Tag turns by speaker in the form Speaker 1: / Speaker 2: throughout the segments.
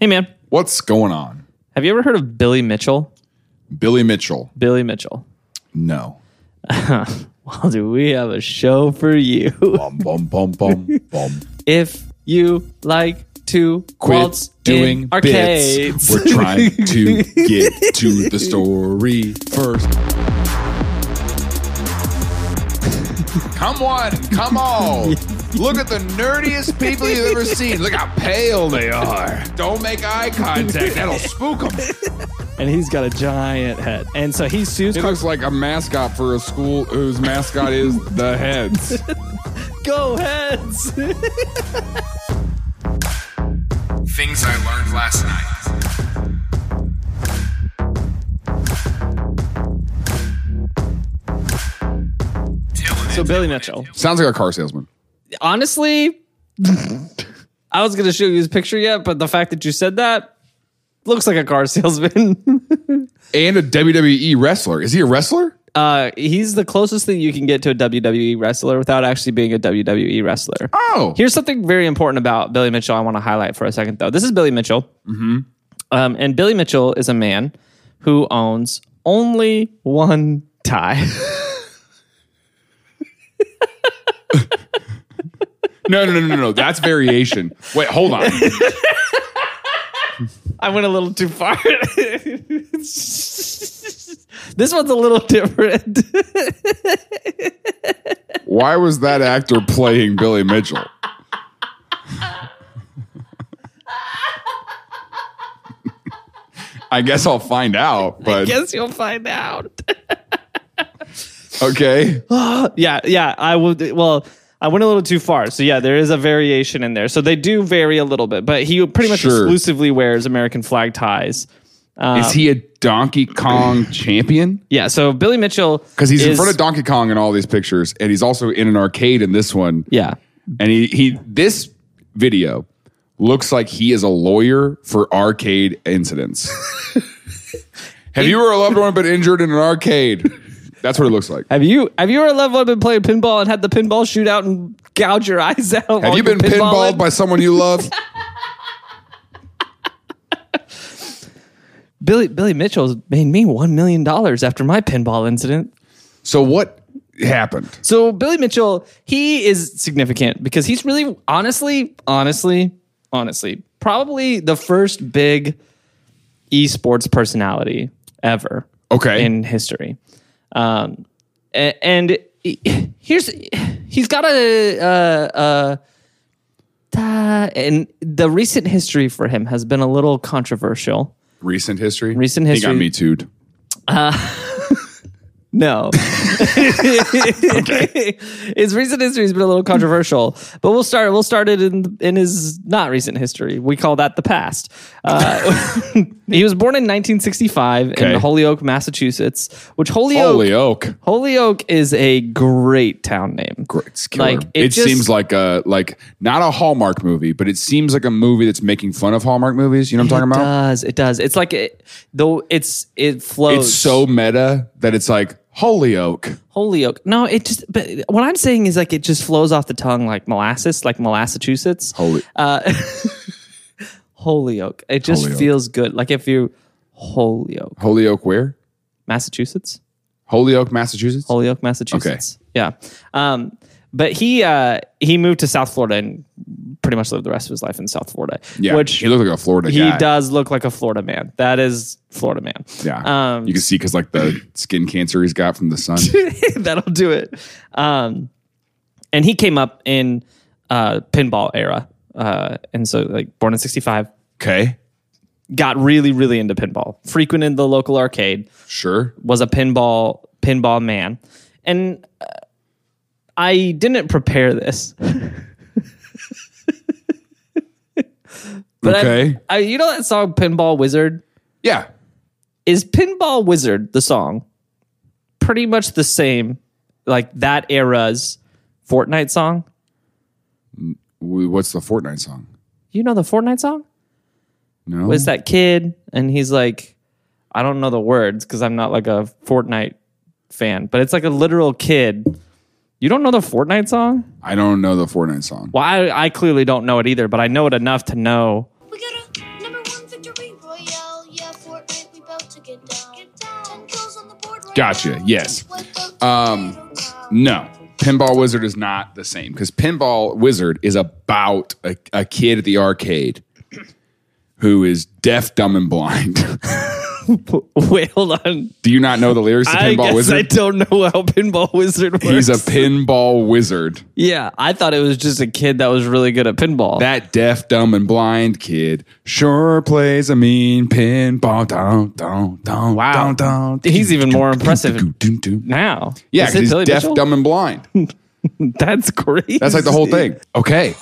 Speaker 1: Hey, man.
Speaker 2: What's going on?
Speaker 1: Have you ever heard of Billy Mitchell?
Speaker 2: Billy Mitchell.
Speaker 1: Billy Mitchell.
Speaker 2: No.
Speaker 1: Well, do we have a show for you?
Speaker 2: Bum, bum, bum, bum, bum.
Speaker 1: If you like to
Speaker 2: Quit
Speaker 1: waltz
Speaker 2: doing
Speaker 1: in arcades.
Speaker 2: bits. We're trying to get to the story first. Come on, come on. Look at the nerdiest people you've ever seen. Look how pale they are. Don't make eye contact. That'll spook them.
Speaker 1: And he's got a giant head. And so he sues...
Speaker 2: He looks like a mascot for a school whose mascot is the Heads.
Speaker 1: Go Heads!
Speaker 2: Things I learned last night.
Speaker 1: So Billy Mitchell.
Speaker 2: Sounds like a car salesman.
Speaker 1: Honestly, I was going to show you his picture yet, but the fact that you said that looks like a car salesman.
Speaker 2: And a WWE wrestler. Is he a wrestler?
Speaker 1: He's the closest thing you can get to a WWE wrestler without actually being a WWE wrestler.
Speaker 2: Oh.
Speaker 1: Here's something very important about Billy Mitchell I want to highlight for a second, though. This is Billy Mitchell. Mm-hmm. And Billy Mitchell is a man who owns only one tie.
Speaker 2: No. That's variation. Wait, hold on.
Speaker 1: I went a little too far. This one's a little different.
Speaker 2: Why was that actor playing Billy Mitchell? I guess I'll find out. But
Speaker 1: I guess you'll find out.
Speaker 2: Okay.
Speaker 1: Yeah. I would. Well, I went a little too far. So yeah, there is a variation in there. So they do vary a little bit, but he pretty much exclusively wears American flag ties.
Speaker 2: Is he a Donkey Kong champion?
Speaker 1: Yeah. So Billy Mitchell,
Speaker 2: because he's in front of Donkey Kong in all these pictures, and he's also in an arcade in this one.
Speaker 1: Yeah.
Speaker 2: And he this video looks like he is a lawyer for arcade incidents. Have you or a loved one been injured in an arcade? That's what it looks like.
Speaker 1: Have you or a loved one been playing pinball and had the pinball shootout and gouge your eyes out?
Speaker 2: Have you been pinballed by someone you love?
Speaker 1: Billy Mitchell's made me $1 million after my pinball incident.
Speaker 2: So what happened?
Speaker 1: So Billy Mitchell, he is significant because he's really, honestly, probably the first big esports personality ever.
Speaker 2: Okay.
Speaker 1: In history. And he's got and the recent history for him has been a little controversial.
Speaker 2: Recent history?
Speaker 1: He
Speaker 2: got me too'd.
Speaker 1: No. Okay. His recent history has been a little controversial, but we'll start it in his not recent history. We call that the past. He was born in 1965 in Holyoke, Massachusetts, which Holyoke is a great town name.
Speaker 2: Great. It's killer. It seems like not a Hallmark movie, but it seems like a movie that's making fun of Hallmark movies. You know what I'm talking about?
Speaker 1: It does. It's like it flows.
Speaker 2: It's so meta that it's like Holyoke.
Speaker 1: No, but what I'm saying is like it just flows off the tongue like molasses, like Massachusetts. Holyoke. It just feels good. Like if you Holyoke.
Speaker 2: Holyoke where?
Speaker 1: Massachusetts.
Speaker 2: Holyoke, Massachusetts?
Speaker 1: Holyoke, Massachusetts. Okay. Yeah. But he moved to South Florida and pretty much lived the rest of his life in South Florida.
Speaker 2: Yeah,
Speaker 1: which
Speaker 2: he looked like a Florida guy.
Speaker 1: He does look like a Florida man. That is Florida man.
Speaker 2: Yeah. You can see because like the skin cancer he's got from the sun.
Speaker 1: That'll do it. And he came up in pinball era. And so like born in 65.
Speaker 2: Okay.
Speaker 1: Got really, really into pinball. Frequented the local arcade.
Speaker 2: Sure. Was
Speaker 1: a pinball man. And I didn't prepare this. But
Speaker 2: okay.
Speaker 1: You know that song Pinball Wizard?
Speaker 2: Yeah.
Speaker 1: Is Pinball Wizard, the song, pretty much the same, like that era's Fortnite song?
Speaker 2: What's the Fortnite song?
Speaker 1: You know the Fortnite song?
Speaker 2: No.
Speaker 1: It's that kid, and he's like, I don't know the words because I'm not like a Fortnite fan, but it's like a literal kid. You don't know the Fortnite song?
Speaker 2: I don't know the Fortnite song.
Speaker 1: Well, I clearly don't know it either, but I know it enough to know.
Speaker 3: We got a number one Victory Royale, yeah, Fortnite, we about to get down. 10 kills on the board right
Speaker 2: Gotcha,
Speaker 3: now.
Speaker 2: yes.
Speaker 3: Wipe out Potato Town.
Speaker 2: No, Pinball Wizard is not the same because Pinball Wizard is about a kid at the arcade who is deaf, dumb, and blind.
Speaker 1: Wait, hold on.
Speaker 2: Do you not know the lyrics to
Speaker 1: I
Speaker 2: Pinball
Speaker 1: guess
Speaker 2: Wizard?
Speaker 1: I don't know how Pinball Wizard works.
Speaker 2: He's a pinball wizard.
Speaker 1: Yeah, I thought it was just a kid that was really good at pinball.
Speaker 2: That deaf, dumb, and blind kid sure plays a mean pinball. Dun, dun, dun,
Speaker 1: Wow.
Speaker 2: dun, dun,
Speaker 1: He's even more impressive
Speaker 2: dun, dun.
Speaker 1: now.
Speaker 2: Yeah,
Speaker 1: Is
Speaker 2: because
Speaker 1: it
Speaker 2: he's
Speaker 1: Billy
Speaker 2: deaf,
Speaker 1: Mitchell?
Speaker 2: dumb, and blind.
Speaker 1: That's crazy.
Speaker 2: That's like the whole thing. Okay.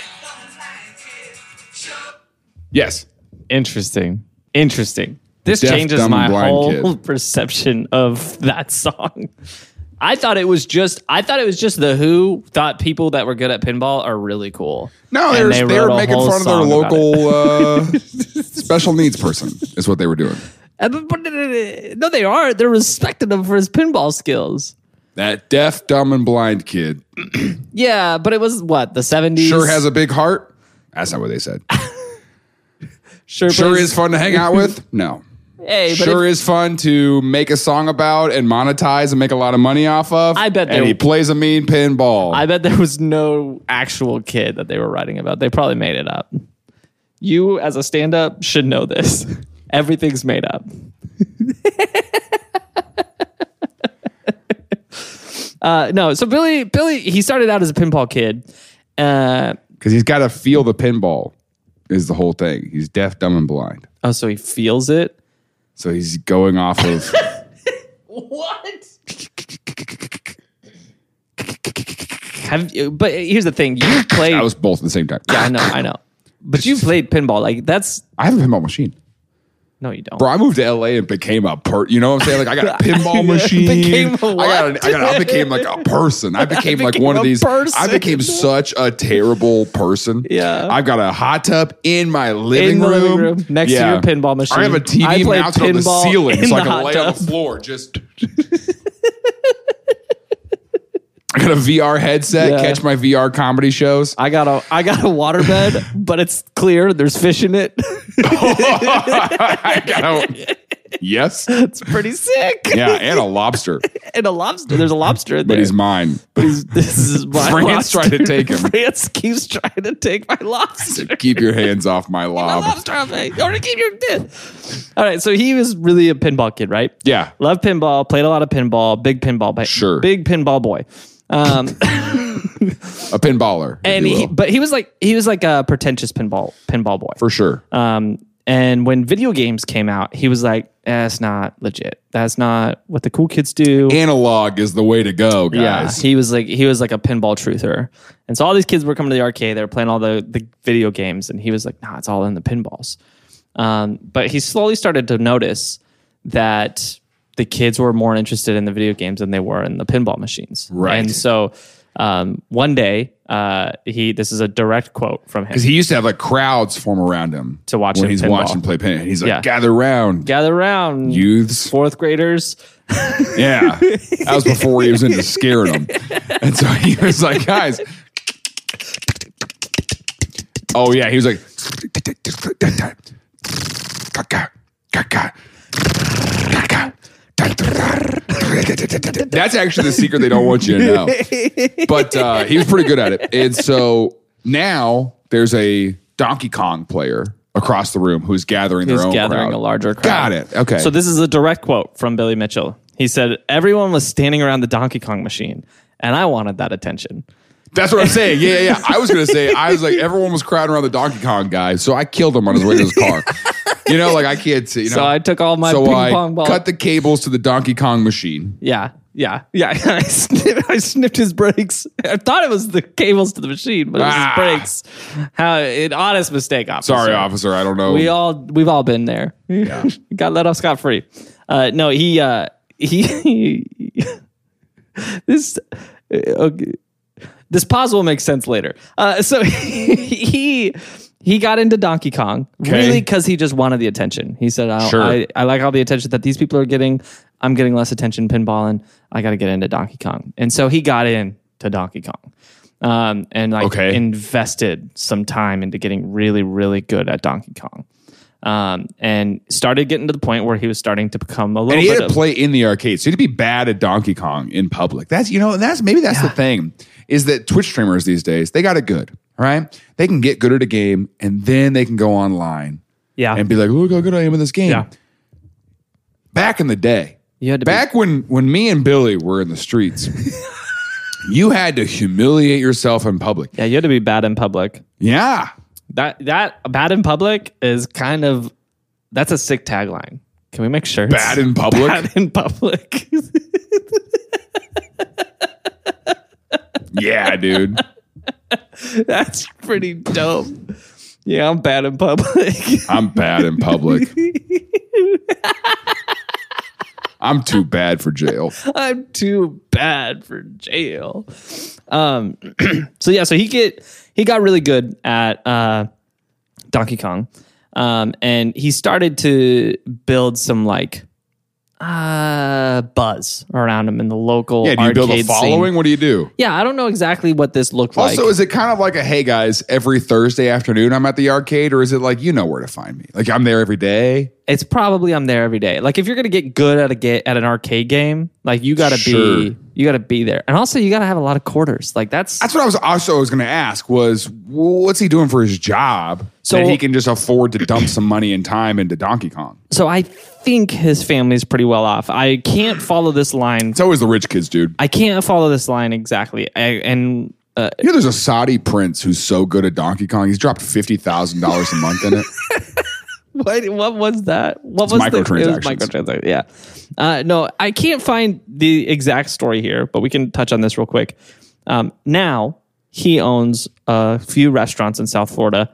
Speaker 2: Yes.
Speaker 1: Interesting. This
Speaker 2: Deaf,
Speaker 1: changes
Speaker 2: dumb,
Speaker 1: my
Speaker 2: and blind
Speaker 1: whole
Speaker 2: kid.
Speaker 1: perception of that song. I thought it was just the Who thought people that were good at pinball are really cool.
Speaker 2: No,
Speaker 1: And
Speaker 2: they
Speaker 1: wrote
Speaker 2: were
Speaker 1: a
Speaker 2: making
Speaker 1: whole
Speaker 2: fun of their
Speaker 1: song about
Speaker 2: local special needs person, is what they were doing.
Speaker 1: No, they are. They're respecting him for his pinball skills.
Speaker 2: That deaf, dumb, and blind kid
Speaker 1: Yeah, but it was what, the 70s?
Speaker 2: sure has a big heart. That's not what they said.
Speaker 1: Sure
Speaker 2: Sure
Speaker 1: plays-
Speaker 2: is fun to hang out with. No.
Speaker 1: Hey, but
Speaker 2: Sure
Speaker 1: if-
Speaker 2: is fun to make a song about and monetize and make a lot of money off of.
Speaker 1: I bet
Speaker 2: And
Speaker 1: they-
Speaker 2: he plays a mean pinball.
Speaker 1: I bet there was no actual kid that they were writing about. They probably made it up. You, as a stand-up, should know this. Everything's made up. No, so Billy, he started out as a pinball kid.
Speaker 2: Because he's got to feel the pinball is the whole thing. He's deaf, dumb, and blind.
Speaker 1: Oh, so he feels it.
Speaker 2: So he's going off of...
Speaker 1: What? But here's the thing: you played.
Speaker 2: I was both at the same time.
Speaker 1: Yeah, I know. But you played pinball. Like that's
Speaker 2: I have a pinball machine.
Speaker 1: no, you don't.
Speaker 2: Bro, I moved to LA and became a you know what I'm saying? Like I got a pinball machine.
Speaker 1: Became a what?
Speaker 2: I became like a person. I became like
Speaker 1: became
Speaker 2: one of
Speaker 1: a
Speaker 2: these.
Speaker 1: person.
Speaker 2: I became such a terrible person.
Speaker 1: Yeah.
Speaker 2: I've got a hot tub in my
Speaker 1: In
Speaker 2: living
Speaker 1: the
Speaker 2: room.
Speaker 1: living room, next to your pinball machine.
Speaker 2: I have a TV
Speaker 1: I play
Speaker 2: mounted on the
Speaker 1: pinball
Speaker 2: ceiling
Speaker 1: in
Speaker 2: so I
Speaker 1: the
Speaker 2: can
Speaker 1: hot
Speaker 2: lay on
Speaker 1: tub.
Speaker 2: the floor. Just I got a VR headset,
Speaker 1: Yeah.
Speaker 2: catch my VR comedy shows.
Speaker 1: I got a waterbed, but it's clear. There's fish in it.
Speaker 2: I got a, yes.
Speaker 1: It's pretty sick.
Speaker 2: Yeah, and a lobster.
Speaker 1: And a lobster. There's a lobster in there.
Speaker 2: But he's mine.
Speaker 1: This is my
Speaker 2: France
Speaker 1: lobster.
Speaker 2: tried to take him.
Speaker 1: France keeps trying to take my lobster.
Speaker 2: Keep your hands off my
Speaker 1: My
Speaker 2: lob.
Speaker 1: lobster off me. Or to keep your dead. All right, so he was really a pinball kid, right?
Speaker 2: Yeah.
Speaker 1: Loved pinball, played a lot of pinball, big pinball,
Speaker 2: Sure.
Speaker 1: big pinball boy.
Speaker 2: A pinballer. if
Speaker 1: And
Speaker 2: you will.
Speaker 1: he was like a pretentious pinball boy.
Speaker 2: For sure.
Speaker 1: And when video games came out, he was like, that's not legit. That's not what the cool kids do.
Speaker 2: Analog is the way to go, guys.
Speaker 1: Yeah, he was like a pinball truther. And so all these kids were coming to the arcade, they were playing all the video games, and he was like, nah, it's all in the pinballs. But he slowly started to notice that the kids were more interested in the video games than they were in the pinball machines.
Speaker 2: Right.
Speaker 1: And so one day, this is a direct quote from him.
Speaker 2: Because he used to have like crowds form around him
Speaker 1: To watch
Speaker 2: when
Speaker 1: him
Speaker 2: he's
Speaker 1: pinball.
Speaker 2: watching play pin. He's like,
Speaker 1: Yeah.
Speaker 2: gather round,
Speaker 1: Gather around,
Speaker 2: youths.
Speaker 1: fourth graders.
Speaker 2: Yeah. That was before he was into scaring them. And so he was like, guys. Oh, yeah. He was like, that's actually the secret they don't want you to know. But he was pretty good at it. And so now there's a Donkey Kong player across the room who's gathering their
Speaker 1: He's
Speaker 2: own
Speaker 1: gathering
Speaker 2: crowd.
Speaker 1: a larger crowd.
Speaker 2: Got it. Okay.
Speaker 1: So this is a direct quote from Billy Mitchell. He said, everyone was standing around the Donkey Kong machine, and I wanted that attention.
Speaker 2: That's what I'm saying. Yeah. I was going to say, I was like, everyone was crowding around the Donkey Kong guy. So I killed him on his way to his car. You know, like I can't see. You know?
Speaker 1: So I took all my
Speaker 2: So
Speaker 1: ping
Speaker 2: I
Speaker 1: pong balls.
Speaker 2: cut the cables to the Donkey Kong machine.
Speaker 1: Yeah. I snipped his brakes. I thought it was the cables to the machine, but it was his brakes. An honest mistake, officer.
Speaker 2: Sorry, officer. I don't know.
Speaker 1: We've all been there. Yeah. Got let off scot free. No, he this okay. This pause will make sense later. So he got into Donkey Kong really because he just wanted the attention. He said, I like all the attention that these people are getting. I'm getting less attention pinballing. I got to get into Donkey Kong. And so he got into Donkey Kong and invested some time into getting really, really good at Donkey Kong. and started getting to the point where he was starting to become a little
Speaker 2: And he
Speaker 1: bit
Speaker 2: had to play in the arcade. So he'd be bad at Donkey Kong in public. That's the thing, is that Twitch streamers these days, they got it good, right? They can get good at a game and then they can go online and be like, look how good I am in this game.
Speaker 1: Yeah.
Speaker 2: Back in the day,
Speaker 1: You had to
Speaker 2: back when me and Billy were in the streets, you had to humiliate yourself in public.
Speaker 1: you had to be bad in public.
Speaker 2: Yeah.
Speaker 1: That bad in public is that's a sick tagline. Can we make shirts?
Speaker 2: Bad in public?
Speaker 1: Bad in public.
Speaker 2: Yeah, dude.
Speaker 1: That's pretty dope. Yeah, I'm bad in public.
Speaker 2: I'm bad in public. I'm too bad for jail.
Speaker 1: I'm too bad for jail. So he got really good at Donkey Kong. And he started to build some buzz around him in the local
Speaker 2: Yeah, do you build a
Speaker 1: arcade
Speaker 2: following?
Speaker 1: scene.
Speaker 2: What do you do?
Speaker 1: Yeah, I don't know exactly what this looked like.
Speaker 2: Also, is it kind of like a, hey guys, every Thursday afternoon I'm at the arcade, or is it like, you know where to find me? Like I'm there every day?
Speaker 1: It's probably I'm there every day. Like if you're gonna get good at an arcade game, like you gotta be there, and also you gotta have a lot of quarters. Like that's
Speaker 2: What I was going to ask was, what's he doing for his job that he can just afford to dump some money and time into Donkey Kong?
Speaker 1: So I think his family's pretty well off. I can't follow this line.
Speaker 2: It's always the rich kids, dude.
Speaker 1: I can't follow this line exactly.
Speaker 2: There's a Saudi prince who's so good at Donkey Kong. He's dropped $50,000 a month in it.
Speaker 1: What was that? What
Speaker 2: It's
Speaker 1: was
Speaker 2: microtransactions.
Speaker 1: It was microtransactions. Yeah. No, I can't find the exact story here, but we can touch on this real quick. Now he owns a few restaurants in South Florida.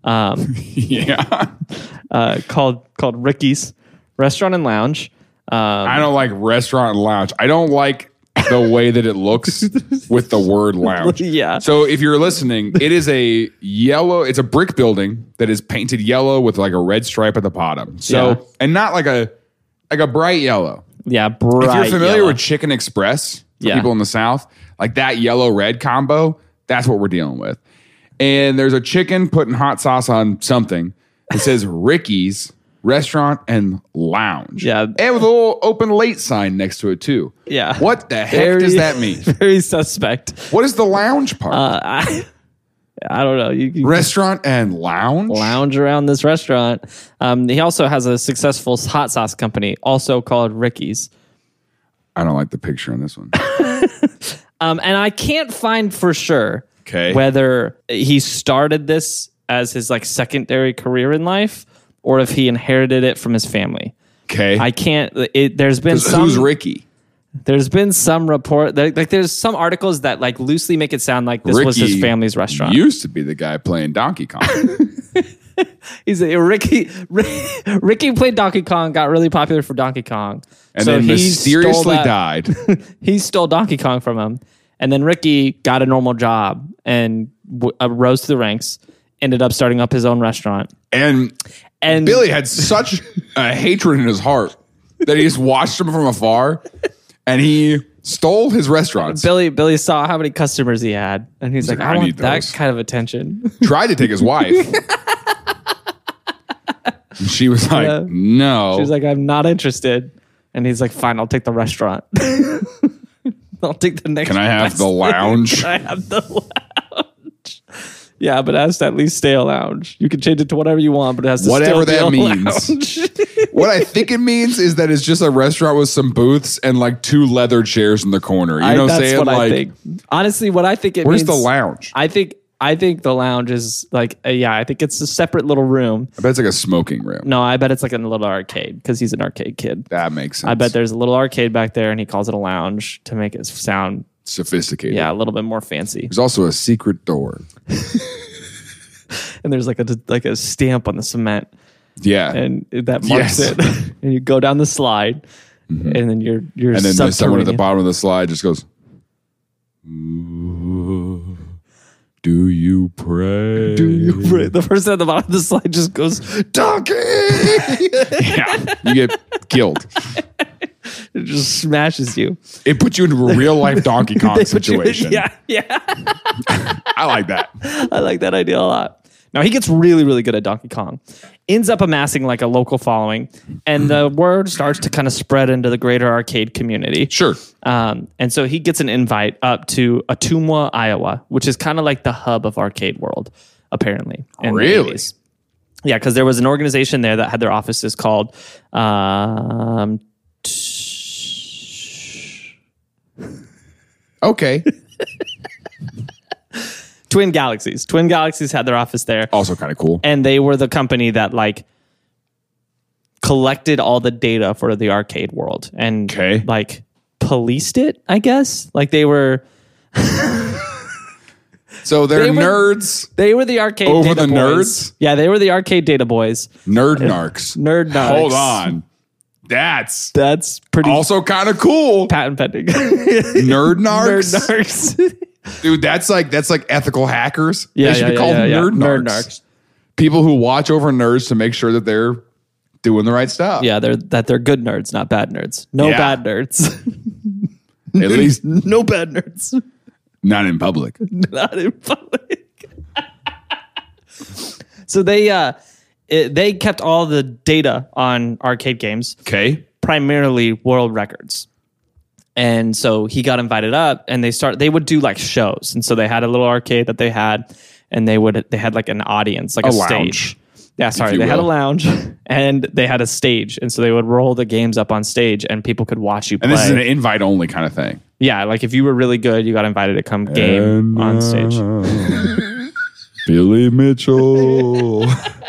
Speaker 2: Yeah.
Speaker 1: Called Ricky's Restaurant and Lounge.
Speaker 2: I don't like restaurant and lounge. I don't like the way that it looks with the word lounge.
Speaker 1: Yeah.
Speaker 2: So if you're listening, it's a brick building that is painted yellow with like a red stripe at the bottom. So,
Speaker 1: Yeah.
Speaker 2: and not like a bright yellow.
Speaker 1: Yeah, bright
Speaker 2: If you're familiar
Speaker 1: yellow.
Speaker 2: with Chicken Express, for
Speaker 1: Yeah.
Speaker 2: people in the South, like that yellow-red combo, that's what we're dealing with. And there's a chicken putting hot sauce on something. It says Ricky's Restaurant and Lounge.
Speaker 1: Yeah.
Speaker 2: And with a little open late sign next to it, too.
Speaker 1: Yeah.
Speaker 2: What the heck does that mean?
Speaker 1: Very suspect.
Speaker 2: What is the lounge part?
Speaker 1: I don't know. You
Speaker 2: Restaurant and Lounge?
Speaker 1: lounge around this restaurant. He also has a successful hot sauce company, also called Ricky's.
Speaker 2: I don't like the picture on this one.
Speaker 1: And I can't find for sure
Speaker 2: Okay.
Speaker 1: whether he started this as his secondary career in life or if he inherited it from his family.
Speaker 2: Okay.
Speaker 1: I can't. There's been some.
Speaker 2: Who's Ricky?
Speaker 1: There's been some report. There's some articles that loosely make it sound like this was his family's restaurant.
Speaker 2: Used to be the guy playing Donkey Kong.
Speaker 1: Ricky played Donkey Kong, got really popular for Donkey Kong,
Speaker 2: And then
Speaker 1: he
Speaker 2: mysteriously died.
Speaker 1: He stole Donkey Kong from him, and then Ricky got a normal job and rose to the ranks. Ended up starting up his own restaurant.
Speaker 2: And Billy had such a hatred in his heart that he just watched him from afar, and he stole his restaurants.
Speaker 1: Billy saw how many customers he had, and he's like,
Speaker 2: like,
Speaker 1: I
Speaker 2: I
Speaker 1: want
Speaker 2: need
Speaker 1: that
Speaker 2: those.
Speaker 1: kind of attention.
Speaker 2: Tried to take his wife. And she was like,
Speaker 1: Yeah.
Speaker 2: no.
Speaker 1: She's like, I'm not interested. And he's like, fine, I'll take the restaurant. I'll take the next.
Speaker 2: Can I have
Speaker 1: best
Speaker 2: the
Speaker 1: thing.
Speaker 2: lounge?
Speaker 1: Can I have the lounge? Yeah, but it has to at least stay a lounge. You can change it to whatever you want, but it has to
Speaker 2: Whatever
Speaker 1: still
Speaker 2: that
Speaker 1: be a
Speaker 2: means.
Speaker 1: lounge.
Speaker 2: What I think it means is that it's just a restaurant with some booths and like two leather chairs in the corner. You know what I'm
Speaker 1: That's
Speaker 2: saying?
Speaker 1: what I
Speaker 2: Like,
Speaker 1: think. Honestly, what I think it
Speaker 2: where's
Speaker 1: means.
Speaker 2: the lounge?
Speaker 1: I think the lounge is I think it's a separate little room.
Speaker 2: I bet it's like a smoking room.
Speaker 1: No, I bet it's like a little arcade because he's an arcade kid.
Speaker 2: That makes sense.
Speaker 1: I bet there's a little arcade back there, and he calls it a lounge to make it sound,
Speaker 2: sophisticated.
Speaker 1: a little bit more fancy.
Speaker 2: There's also a secret door.
Speaker 1: And there's like a stamp on the cement,
Speaker 2: Yeah.
Speaker 1: and that marks
Speaker 2: Yes.
Speaker 1: it. And you go down the slide, and then you're
Speaker 2: And then there's someone at the
Speaker 1: subterranean.
Speaker 2: bottom of the slide just goes, "Ooh, do you pray?
Speaker 1: The person at the bottom of the slide just goes,
Speaker 2: Donkey!" Yeah, you get killed.
Speaker 1: it just smashes you.
Speaker 2: It puts you into a real life Donkey Kong
Speaker 1: They put you in-
Speaker 2: situation.
Speaker 1: Yeah.
Speaker 2: I like that.
Speaker 1: I like that idea a lot. Now he gets really, really good at Donkey Kong, ends up amassing like a local following, and the word starts to kind of spread into the greater arcade community.
Speaker 2: Sure.
Speaker 1: And so he gets an invite up to Ottumwa, Iowa, which is kind of like the hub of arcade world, apparently. in the
Speaker 2: Really?
Speaker 1: 80s. Yeah, because there was an organization there that had their offices called
Speaker 2: Okay.
Speaker 1: Twin Galaxies. Twin Galaxies had their office there.
Speaker 2: Also kind of cool.
Speaker 1: And they were the company that like collected all the data for the arcade world and
Speaker 2: Okay.
Speaker 1: like policed it, I guess. Like they were
Speaker 2: So they're
Speaker 1: They were-
Speaker 2: nerds,
Speaker 1: they were the arcade
Speaker 2: Over
Speaker 1: data
Speaker 2: the
Speaker 1: boys.
Speaker 2: nerds?
Speaker 1: Yeah, they were the arcade data boys.
Speaker 2: nerd narcs.
Speaker 1: Nerd narcs.
Speaker 2: Hold on. That's
Speaker 1: That's pretty
Speaker 2: also kind of cool.
Speaker 1: patent pending.
Speaker 2: Nerd narcs.
Speaker 1: Nerd narcs.
Speaker 2: Dude, that's like ethical hackers.
Speaker 1: Yeah,
Speaker 2: They should
Speaker 1: yeah,
Speaker 2: be called
Speaker 1: yeah, yeah.
Speaker 2: nerd narcs.
Speaker 1: Nerd narcs.
Speaker 2: People who watch over nerds to make sure that they're doing the right stuff.
Speaker 1: Yeah, they're good nerds, not bad nerds. No
Speaker 2: Yeah.
Speaker 1: bad nerds.
Speaker 2: At least
Speaker 1: No bad nerds.
Speaker 2: not in public.
Speaker 1: Not in public. So they kept all the data on arcade games,
Speaker 2: Okay.
Speaker 1: primarily world records. And so he got invited up, and they would do like shows. And so they had a little arcade that they had, and they had like an audience, like a
Speaker 2: lounge,
Speaker 1: stage. Yeah, sorry,
Speaker 2: you
Speaker 1: they had a
Speaker 2: will.
Speaker 1: lounge, and they had a stage, and so they would roll the games up on stage, and people could watch you play.
Speaker 2: And this is an invite only kind of thing.
Speaker 1: Yeah, like if you were really good, you got invited to come game on stage.
Speaker 2: Billy Mitchell.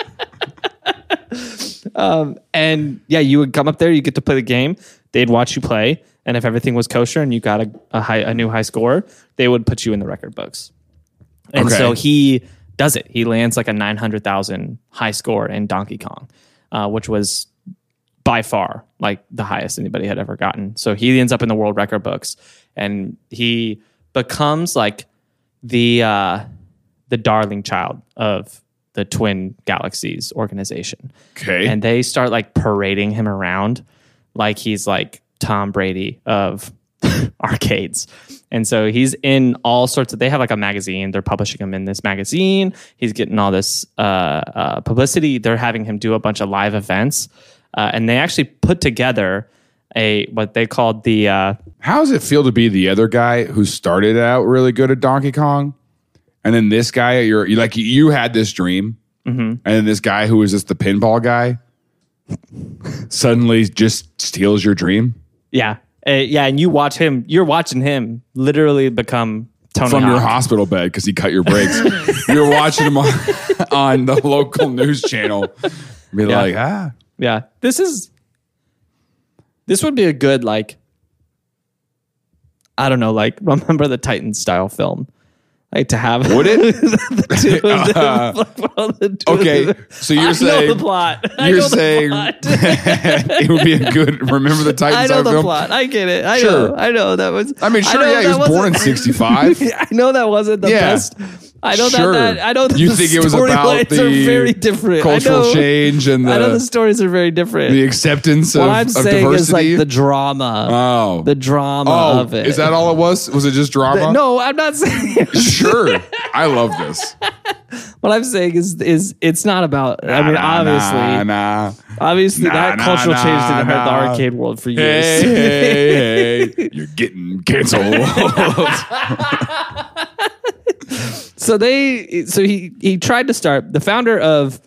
Speaker 1: And yeah, you would come up there, you get to play the game. They'd watch you play, and if everything was kosher and you got a new high score, they would put you in the record books. And
Speaker 2: Okay.
Speaker 1: so he does it. He lands like a 900,000 high score in Donkey Kong, which was by far like the highest anybody had ever gotten. So he ends up in the world record books, and he becomes like the darling child of the Twin Galaxies organization.
Speaker 2: Okay.
Speaker 1: And they start like parading him around like he's like Tom Brady of arcades. And so he's in all sorts of, they have like a magazine. They're publishing him in this magazine. He's getting all this publicity. They're having him do a bunch of live events. And they actually put together what they called the,
Speaker 2: How does it feel to be the other guy who started out really good at Donkey Kong? And then this guy, you had this dream, and then this guy who was just the pinball guy suddenly just steals your dream
Speaker 1: yeah. And you're watching him literally become Tony
Speaker 2: from your
Speaker 1: Hawk.
Speaker 2: hospital bed because he cut your brakes. You're watching him on the local news channel. Be like,
Speaker 1: Yeah. This would be a good, like, I don't know, like Remember the Titans style film. Like to have
Speaker 2: would it?
Speaker 1: the two of
Speaker 2: Okay,
Speaker 1: them.
Speaker 2: so you're
Speaker 1: I
Speaker 2: saying
Speaker 1: know the plot.
Speaker 2: You're saying it would be a good Remember the
Speaker 1: I
Speaker 2: Titans
Speaker 1: know
Speaker 2: style
Speaker 1: the
Speaker 2: film?
Speaker 1: plot. I get it. I
Speaker 2: Sure.
Speaker 1: know that was.
Speaker 2: I mean, sure,
Speaker 1: know
Speaker 2: yeah, he
Speaker 1: that
Speaker 2: was born in
Speaker 1: wasn't-
Speaker 2: 65.
Speaker 1: I know that wasn't the
Speaker 2: Yeah.
Speaker 1: best. I know
Speaker 2: Sure.
Speaker 1: that. I know that
Speaker 2: You
Speaker 1: the
Speaker 2: think it was about
Speaker 1: storylines are
Speaker 2: the
Speaker 1: very different.
Speaker 2: cultural
Speaker 1: I know,
Speaker 2: change and
Speaker 1: I know the
Speaker 2: the
Speaker 1: stories are very different.
Speaker 2: acceptance
Speaker 1: what
Speaker 2: of,
Speaker 1: I'm
Speaker 2: of
Speaker 1: saying
Speaker 2: diversity.
Speaker 1: is like the drama.
Speaker 2: Oh.
Speaker 1: The drama
Speaker 2: Oh,
Speaker 1: of it.
Speaker 2: is that all it was? Was it just drama?
Speaker 1: No, I'm not saying.
Speaker 2: Sure. I love this.
Speaker 1: What I'm saying is it's not about. I mean, obviously,
Speaker 2: Nah,
Speaker 1: that
Speaker 2: nah,
Speaker 1: cultural
Speaker 2: nah,
Speaker 1: change didn't hurt the
Speaker 2: nah.
Speaker 1: arcade world for years.
Speaker 2: Hey, you're getting canceled.
Speaker 1: So he tried to start the founder of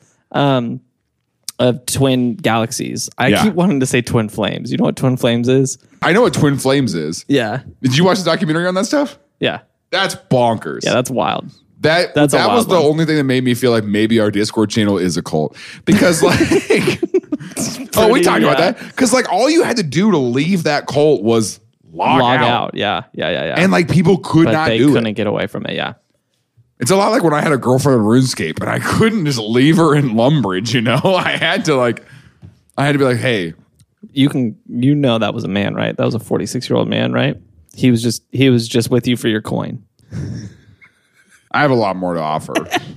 Speaker 1: Twin Galaxies. I
Speaker 2: Yeah.
Speaker 1: keep wanting to say Twin Flames. You know what Twin Flames is?
Speaker 2: I know what Twin Flames is.
Speaker 1: Yeah,
Speaker 2: Did you watch the documentary on that stuff?
Speaker 1: yeah,
Speaker 2: That's bonkers.
Speaker 1: yeah. That's wild.
Speaker 2: That
Speaker 1: That's a
Speaker 2: was
Speaker 1: wild
Speaker 2: the
Speaker 1: one.
Speaker 2: only thing that made me feel like maybe our Discord channel is a cult. Because like oh, we talked about
Speaker 1: yeah.
Speaker 2: that. Because like all you had to do to leave that cult was log out.
Speaker 1: Yeah.
Speaker 2: And like people could
Speaker 1: but
Speaker 2: not
Speaker 1: they
Speaker 2: do
Speaker 1: couldn't
Speaker 2: it.
Speaker 1: get away from it. Yeah.
Speaker 2: It's a lot like when I had a girlfriend in RuneScape and I couldn't just leave her in Lumbridge, you know? I had to be like, hey,
Speaker 1: You know that was a man, right? That was a 46-year-old man, right? He was just with you for your coin.
Speaker 2: I have a lot more to offer.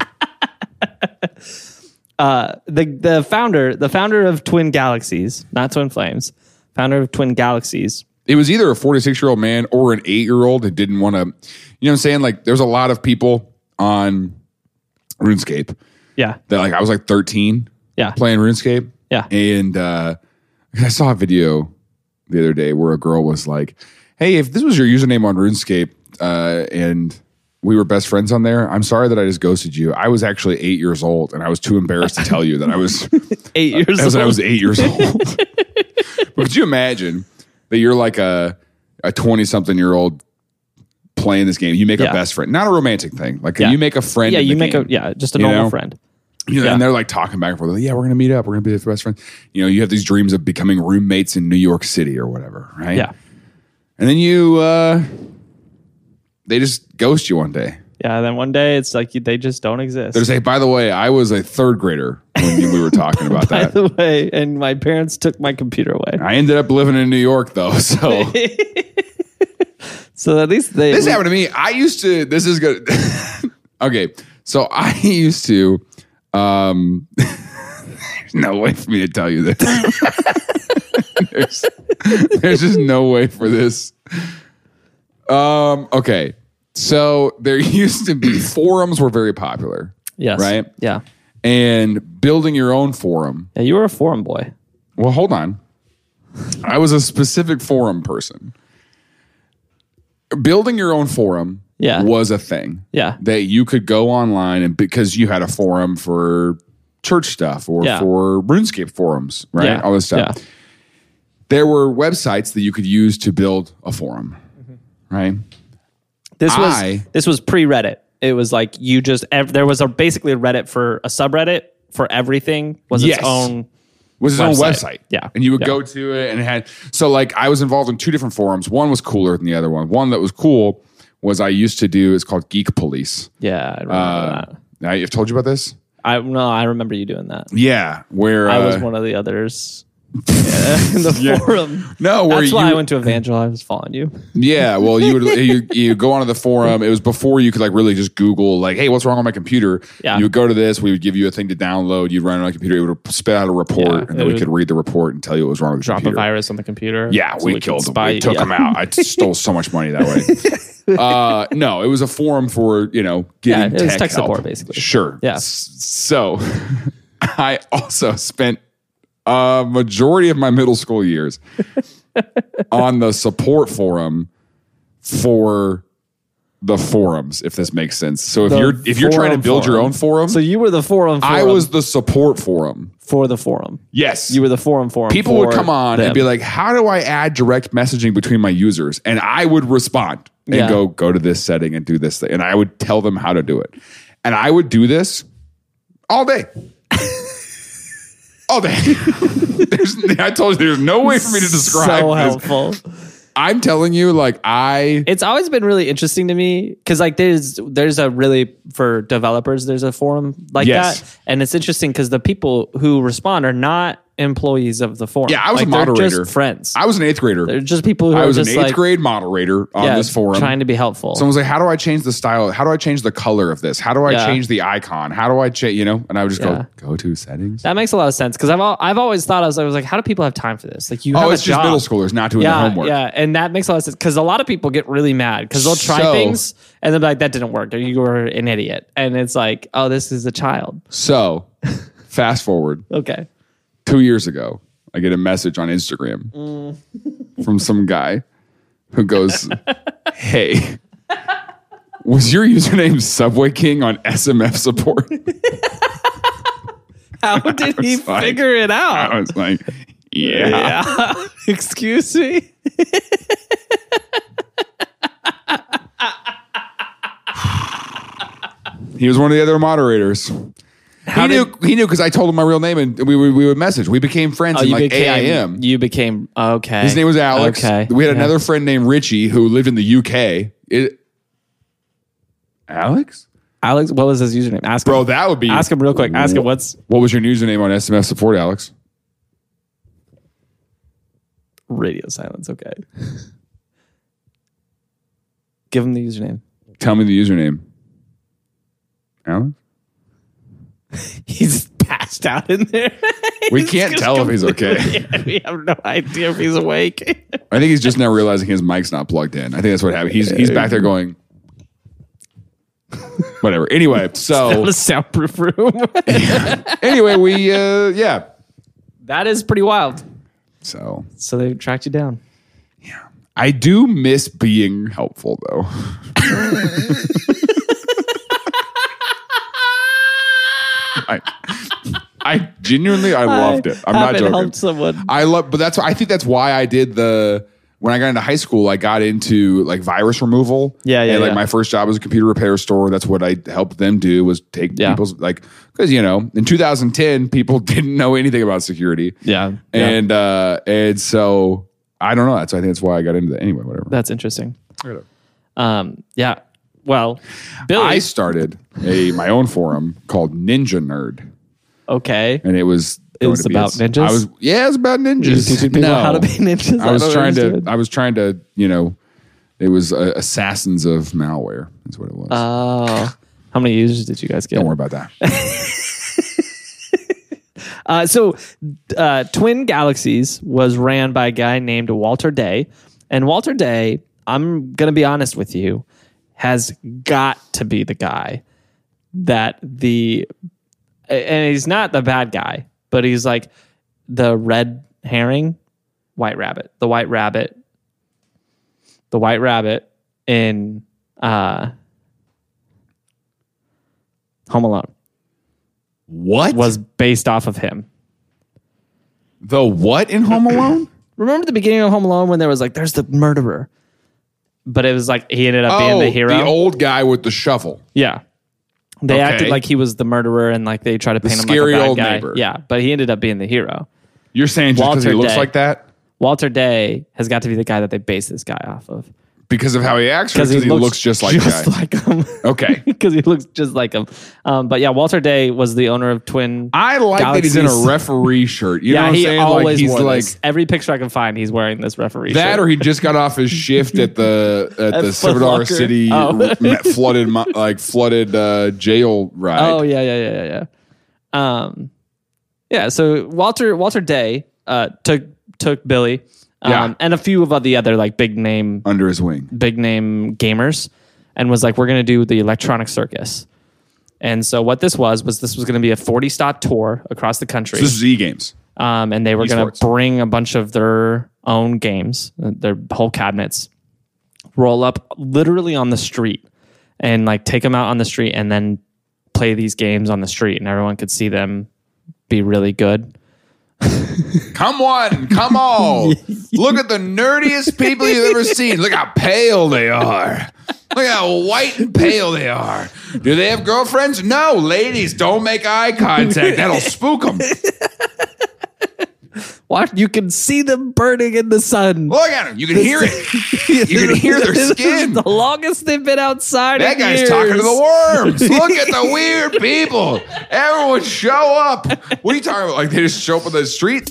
Speaker 1: The founder of Twin Galaxies, not Twin Flames, founder of Twin Galaxies.
Speaker 2: It was either a 46-year-old man or an 8-year-old that didn't want to, you know what I'm saying? Like there's a lot of people on RuneScape
Speaker 1: Yeah.
Speaker 2: That like I was like 13
Speaker 1: Yeah.
Speaker 2: playing RuneScape.
Speaker 1: Yeah.
Speaker 2: And I saw a video the other day where a girl was like, hey, if this was your username on RuneScape and we were best friends on there, I'm sorry that I just ghosted you. I was actually 8 years old and I was too embarrassed to tell you that I was
Speaker 1: 8 years old.
Speaker 2: I was 8 years old. But could you imagine that you're like a 20-something-year-old playing this game? You make a best friend. Not a romantic thing. Like you make a friend.
Speaker 1: Yeah,
Speaker 2: in
Speaker 1: you
Speaker 2: the
Speaker 1: make
Speaker 2: game,
Speaker 1: just a normal friend.
Speaker 2: And they're like talking back and forth. Like, yeah, we're going to meet up. We're going to be the best friends. You have these dreams of becoming roommates in New York City or whatever, right?
Speaker 1: Yeah.
Speaker 2: And then they just ghost you one day.
Speaker 1: Yeah, then one day it's like they just don't exist.
Speaker 2: They say, by the way, I was a third grader when we were talking about
Speaker 1: By
Speaker 2: that.
Speaker 1: the way, and my parents took my computer away.
Speaker 2: I ended up living in New York, though, so...
Speaker 1: So at least
Speaker 2: This happened to me. I used to... This is good. Okay, so I used to... there's no way for me to tell you this. There's just no way for this. Okay. So there used to be forums were very popular.
Speaker 1: Yes.
Speaker 2: Right?
Speaker 1: Yeah.
Speaker 2: And building your own forum.
Speaker 1: Yeah, you were a forum boy.
Speaker 2: Well, hold on. I was a specific forum person. Building your own forum was a thing.
Speaker 1: Yeah.
Speaker 2: That you could go online and because you had a forum for church stuff or for RuneScape forums, right?
Speaker 1: Yeah.
Speaker 2: All this stuff.
Speaker 1: Yeah.
Speaker 2: There were websites that you could use to build a forum, right?
Speaker 1: This was pre-Reddit. It was like you just there was basically a Reddit for a subreddit for everything was its own
Speaker 2: website.
Speaker 1: Yeah.
Speaker 2: And you would go to it and it had so like I was involved in two different forums. One was cooler than the other one. One that was cool was I used to do it's called Geek Police.
Speaker 1: Yeah, I remember that.
Speaker 2: I've told you about this?
Speaker 1: I remember you doing that.
Speaker 2: Yeah, where
Speaker 1: I was one of the others in the forum.
Speaker 2: No, where
Speaker 1: that's why I went to Evangel. I was following you.
Speaker 2: Yeah, well, you go onto the forum. It was before you could like really just Google like, hey, what's wrong on my computer?
Speaker 1: Yeah.
Speaker 2: You would go to this. We would give you a thing to download. You'd run it on a computer. It would spit out a report, and then we could read the report and tell you what was wrong with the computer.
Speaker 1: Drop a virus on the computer.
Speaker 2: Yeah, we killed them. We took them out. I stole so much money that way. No, it was a forum for getting
Speaker 1: it was tech
Speaker 2: help.
Speaker 1: support basically.
Speaker 2: Sure.
Speaker 1: Yeah.
Speaker 2: So I also spent a majority of my middle school years on the support forum for the forums, if this makes sense. So if you're trying to build your own forum,
Speaker 1: so you were the forum.
Speaker 2: I was the support forum
Speaker 1: for the forum.
Speaker 2: Yes,
Speaker 1: you were the forum.
Speaker 2: People would come on and be like, "How do I add direct messaging between my users?" And I would respond and go to this setting and do this thing, and I would tell them how to do it, and I would do this all day. All day. I told you there's no way for me to describe
Speaker 1: so
Speaker 2: this.
Speaker 1: Helpful.
Speaker 2: I'm telling you, like
Speaker 1: it's always been really interesting to me because like there's a really for developers there's a forum like that, and it's interesting because the people who respond are not employees of the forum.
Speaker 2: Yeah, I was
Speaker 1: like,
Speaker 2: a moderator.
Speaker 1: They're just friends.
Speaker 2: I was an 8th grader.
Speaker 1: They're just people who
Speaker 2: I was
Speaker 1: are
Speaker 2: an
Speaker 1: just
Speaker 2: 8th
Speaker 1: like,
Speaker 2: grade moderator on this forum,
Speaker 1: trying to be helpful.
Speaker 2: Someone was like, "How do I change the style? How do I change the color of this? How do I change the icon? How do I change?" And I would just go to settings.
Speaker 1: That makes a lot of sense because I've always thought I was like, how do people have time for this? Like you,
Speaker 2: it's just middle schoolers not doing their homework.
Speaker 1: Yeah, and that makes a lot of sense because a lot of people get really mad because they'll try things and they'll be like, "That didn't work," or "You were an idiot," and it's like, "Oh, this is a child."
Speaker 2: So, fast forward.
Speaker 1: Okay.
Speaker 2: 2 years ago, I get a message on Instagram from some guy who goes, "Hey, was your username Subway King on SMF support?"
Speaker 1: How did he figure it out?
Speaker 2: I was like, yeah.
Speaker 1: Excuse me?
Speaker 2: He was one of the other moderators. He knew because I told him my real name and we would message. We became friends in like AIM.
Speaker 1: You became, okay.
Speaker 2: His name was Alex.
Speaker 1: Okay.
Speaker 2: We had another friend named Richie who lived in the UK. Alex?
Speaker 1: Alex, what was his username? Ask him.
Speaker 2: Bro, that would be...
Speaker 1: Ask him real quick. Ask him what
Speaker 2: was your username on SMF support, Alex?
Speaker 1: Radio silence, okay. Give him the username.
Speaker 2: Tell me the username. Alex?
Speaker 1: He's passed out in there.
Speaker 2: We can't tell if he's okay.
Speaker 1: We have no idea if he's awake.
Speaker 2: I think he's just now realizing his mic's not plugged in. I think that's what happened. He's back there going... Whatever. Anyway, so
Speaker 1: Not a soundproof room.
Speaker 2: anyway, we yeah.
Speaker 1: That is pretty wild.
Speaker 2: So
Speaker 1: they tracked you down.
Speaker 2: I do miss being helpful though. I genuinely I loved it. I'm not joking.
Speaker 1: Helped someone.
Speaker 2: But I think that's why I did when I got into high school, I got into like virus removal. And like my first job was a computer repair store. That's what I helped them do, was take people's because in 2010 people didn't know anything about security. And so I don't know. I think that's why I got into that. Anyway, whatever.
Speaker 1: That's interesting. Yeah. Well, Billy,
Speaker 2: I started my own forum called Ninja Nerd.
Speaker 1: Okay.
Speaker 2: And it was
Speaker 1: about ninjas?
Speaker 2: It was about ninjas.
Speaker 1: You teaching people how to be ninjas?
Speaker 2: I was trying to, it was assassins of malware is what it was.
Speaker 1: Oh. How many users did you guys get?
Speaker 2: Don't worry about that.
Speaker 1: So Twin Galaxies was ran by a guy named Walter Day. And Walter Day, I'm going to be honest with you, has got to be the guy and he's not the bad guy, but he's like the red herring, white rabbit, the white rabbit in Home Alone.
Speaker 2: What?
Speaker 1: Was based off of him.
Speaker 2: The what in Home Alone?
Speaker 1: Remember the beginning of Home Alone when there was like, there's the murderer, but it was like he ended up being the hero.
Speaker 2: The old guy with the shovel.
Speaker 1: Yeah. They acted like he was the murderer and like they tried to paint him like a bad
Speaker 2: old
Speaker 1: guy.
Speaker 2: Neighbor.
Speaker 1: Yeah, but he ended up being the hero.
Speaker 2: You're saying just because he looks like that?
Speaker 1: Walter Day has got to be the guy that they base this guy off of.
Speaker 2: Because of how he acts, or because he looks just like
Speaker 1: him.
Speaker 2: Okay.
Speaker 1: Because he looks just like him. But yeah, Walter Day was the owner of Twin
Speaker 2: I like
Speaker 1: Galaxies.
Speaker 2: that he's in a referee shirt. You know what I'm saying?
Speaker 1: He always
Speaker 2: he's
Speaker 1: wore
Speaker 2: like
Speaker 1: this. Every picture I can find, he's wearing this referee shirt.
Speaker 2: That or he just got off his shift at the Silver Dollar City flooded jail ride.
Speaker 1: Oh, yeah. So Walter Day took Billy and a few of the other like big name gamers and was like, we're going to do the Electronic Circus. And so what this was going to be a 40-stop tour across the country.
Speaker 2: So this is E-Games.
Speaker 1: And they were going to bring a bunch of their own games, their whole cabinets, roll up literally on the street and like take them out on the street and then play these games on the street and everyone could see them be really good.
Speaker 2: Come on. Look at the nerdiest people you've ever seen. Look how pale they are. Look how white and pale they are. Do they have girlfriends? No, ladies, don't make eye contact. That'll spook them.
Speaker 1: What? You can see them burning in the sun.
Speaker 2: Look at them. You can hear it. You can hear their skin.
Speaker 1: The longest they've been outside.
Speaker 2: That guy's
Speaker 1: years.
Speaker 2: talking to the worms. Look at the weird people. Everyone show up. What are you talking about? Like they just show up on the street?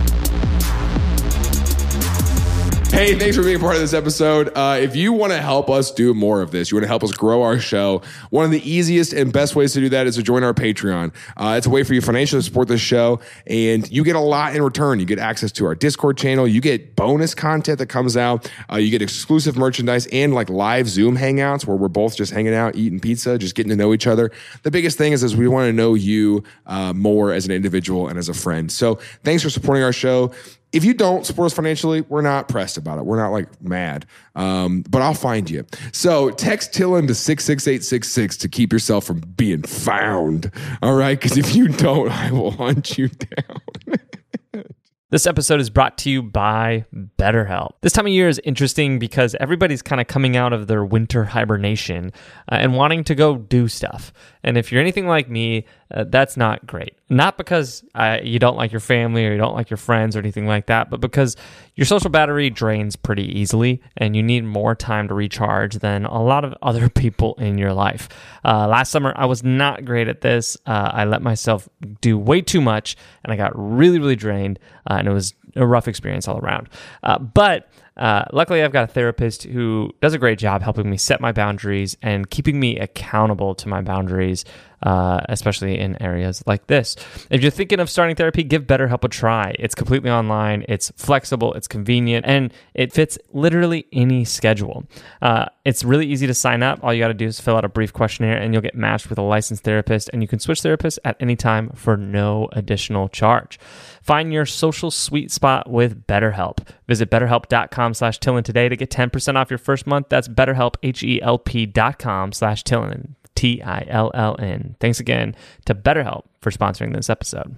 Speaker 2: Hey, thanks for being a part of this episode. If you want to help us do more of this, you want to help us grow our show, one of the easiest and best ways to do that is to join our Patreon. It's a way for you financially to support this show, and you get a lot in return. You get access to our Discord channel. You get bonus content that comes out. You get exclusive merchandise and like live Zoom hangouts where we're both just hanging out, eating pizza, just getting to know each other. The biggest thing is we want to know you more as an individual and as a friend. So thanks for supporting our show. If you don't support us financially, we're not pressed about it. We're not like mad, but I'll find you. So text Tillin to 66866 to keep yourself from being found. All right? Because if you don't, I will hunt you down.
Speaker 4: This episode is brought to you by BetterHelp. This time of year is interesting because everybody's kind of coming out of their winter hibernation and wanting to go do stuff. And if you're anything like me, that's not great. Not because you don't like your family or you don't like your friends or anything like that, but because your social battery drains pretty easily and you need more time to recharge than a lot of other people in your life. Last summer, I was not great at this. I let myself do way too much and I got really, really drained and it was a rough experience all around. But Luckily, I've got a therapist who does a great job helping me set my boundaries and keeping me accountable to my boundaries, especially in areas like this. If you're thinking of starting therapy, give BetterHelp a try. It's completely online, it's flexible, it's convenient, and it fits literally any schedule. It's really easy to sign up. All you got to do is fill out a brief questionnaire and you'll get matched with a licensed therapist, and you can switch therapists at any time for no additional charge. Find your social sweet spot with BetterHelp. Visit betterhelp.com/Tillin today to get 10% off your first month. That's BetterHelp, HELP.com/Tillin, TILLN. Thanks again to BetterHelp for sponsoring this episode.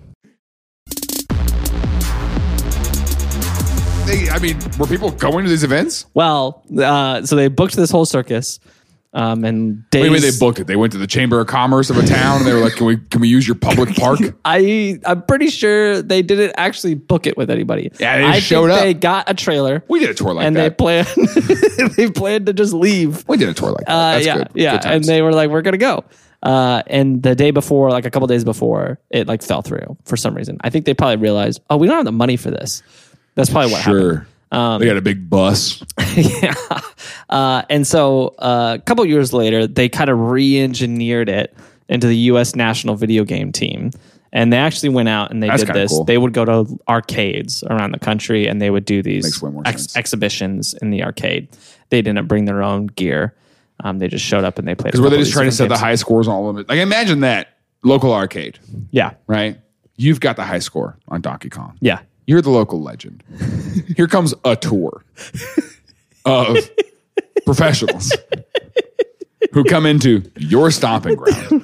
Speaker 2: Were people going to these events?
Speaker 1: Well, so they booked this whole circus. And days,
Speaker 2: Wait, they booked it. They went to the Chamber of Commerce of a town and they were like, can we use your public park?
Speaker 1: I'm pretty sure they didn't actually book it with anybody.
Speaker 2: Yeah, they showed up.
Speaker 1: They got a trailer.
Speaker 2: We did a tour like
Speaker 1: and
Speaker 2: that.
Speaker 1: they planned to just leave.
Speaker 2: We did a tour like that. That's good.
Speaker 1: Yeah.
Speaker 2: Good
Speaker 1: And they were like, we're going to go. And the day before, like a couple days before, it like fell through for some reason. I think they probably realized, we don't have the money for this. That's probably what happened.
Speaker 2: They got a big bus.
Speaker 1: Yeah. And so a couple years later, they kind of re-engineered it into the U.S. national video game team. And they actually went out and did this.
Speaker 2: Cool.
Speaker 1: They would go to arcades around the country and they would do these exhibitions in the arcade. They didn't bring their own gear. They just showed up and they played.
Speaker 2: Because were they just trying to set the high scores on all of it? Like imagine that local arcade.
Speaker 1: Yeah.
Speaker 2: Right? You've got the high score on Donkey Kong.
Speaker 1: Yeah.
Speaker 2: You're the local legend. Here comes a tour of professionals who come into your stomping ground.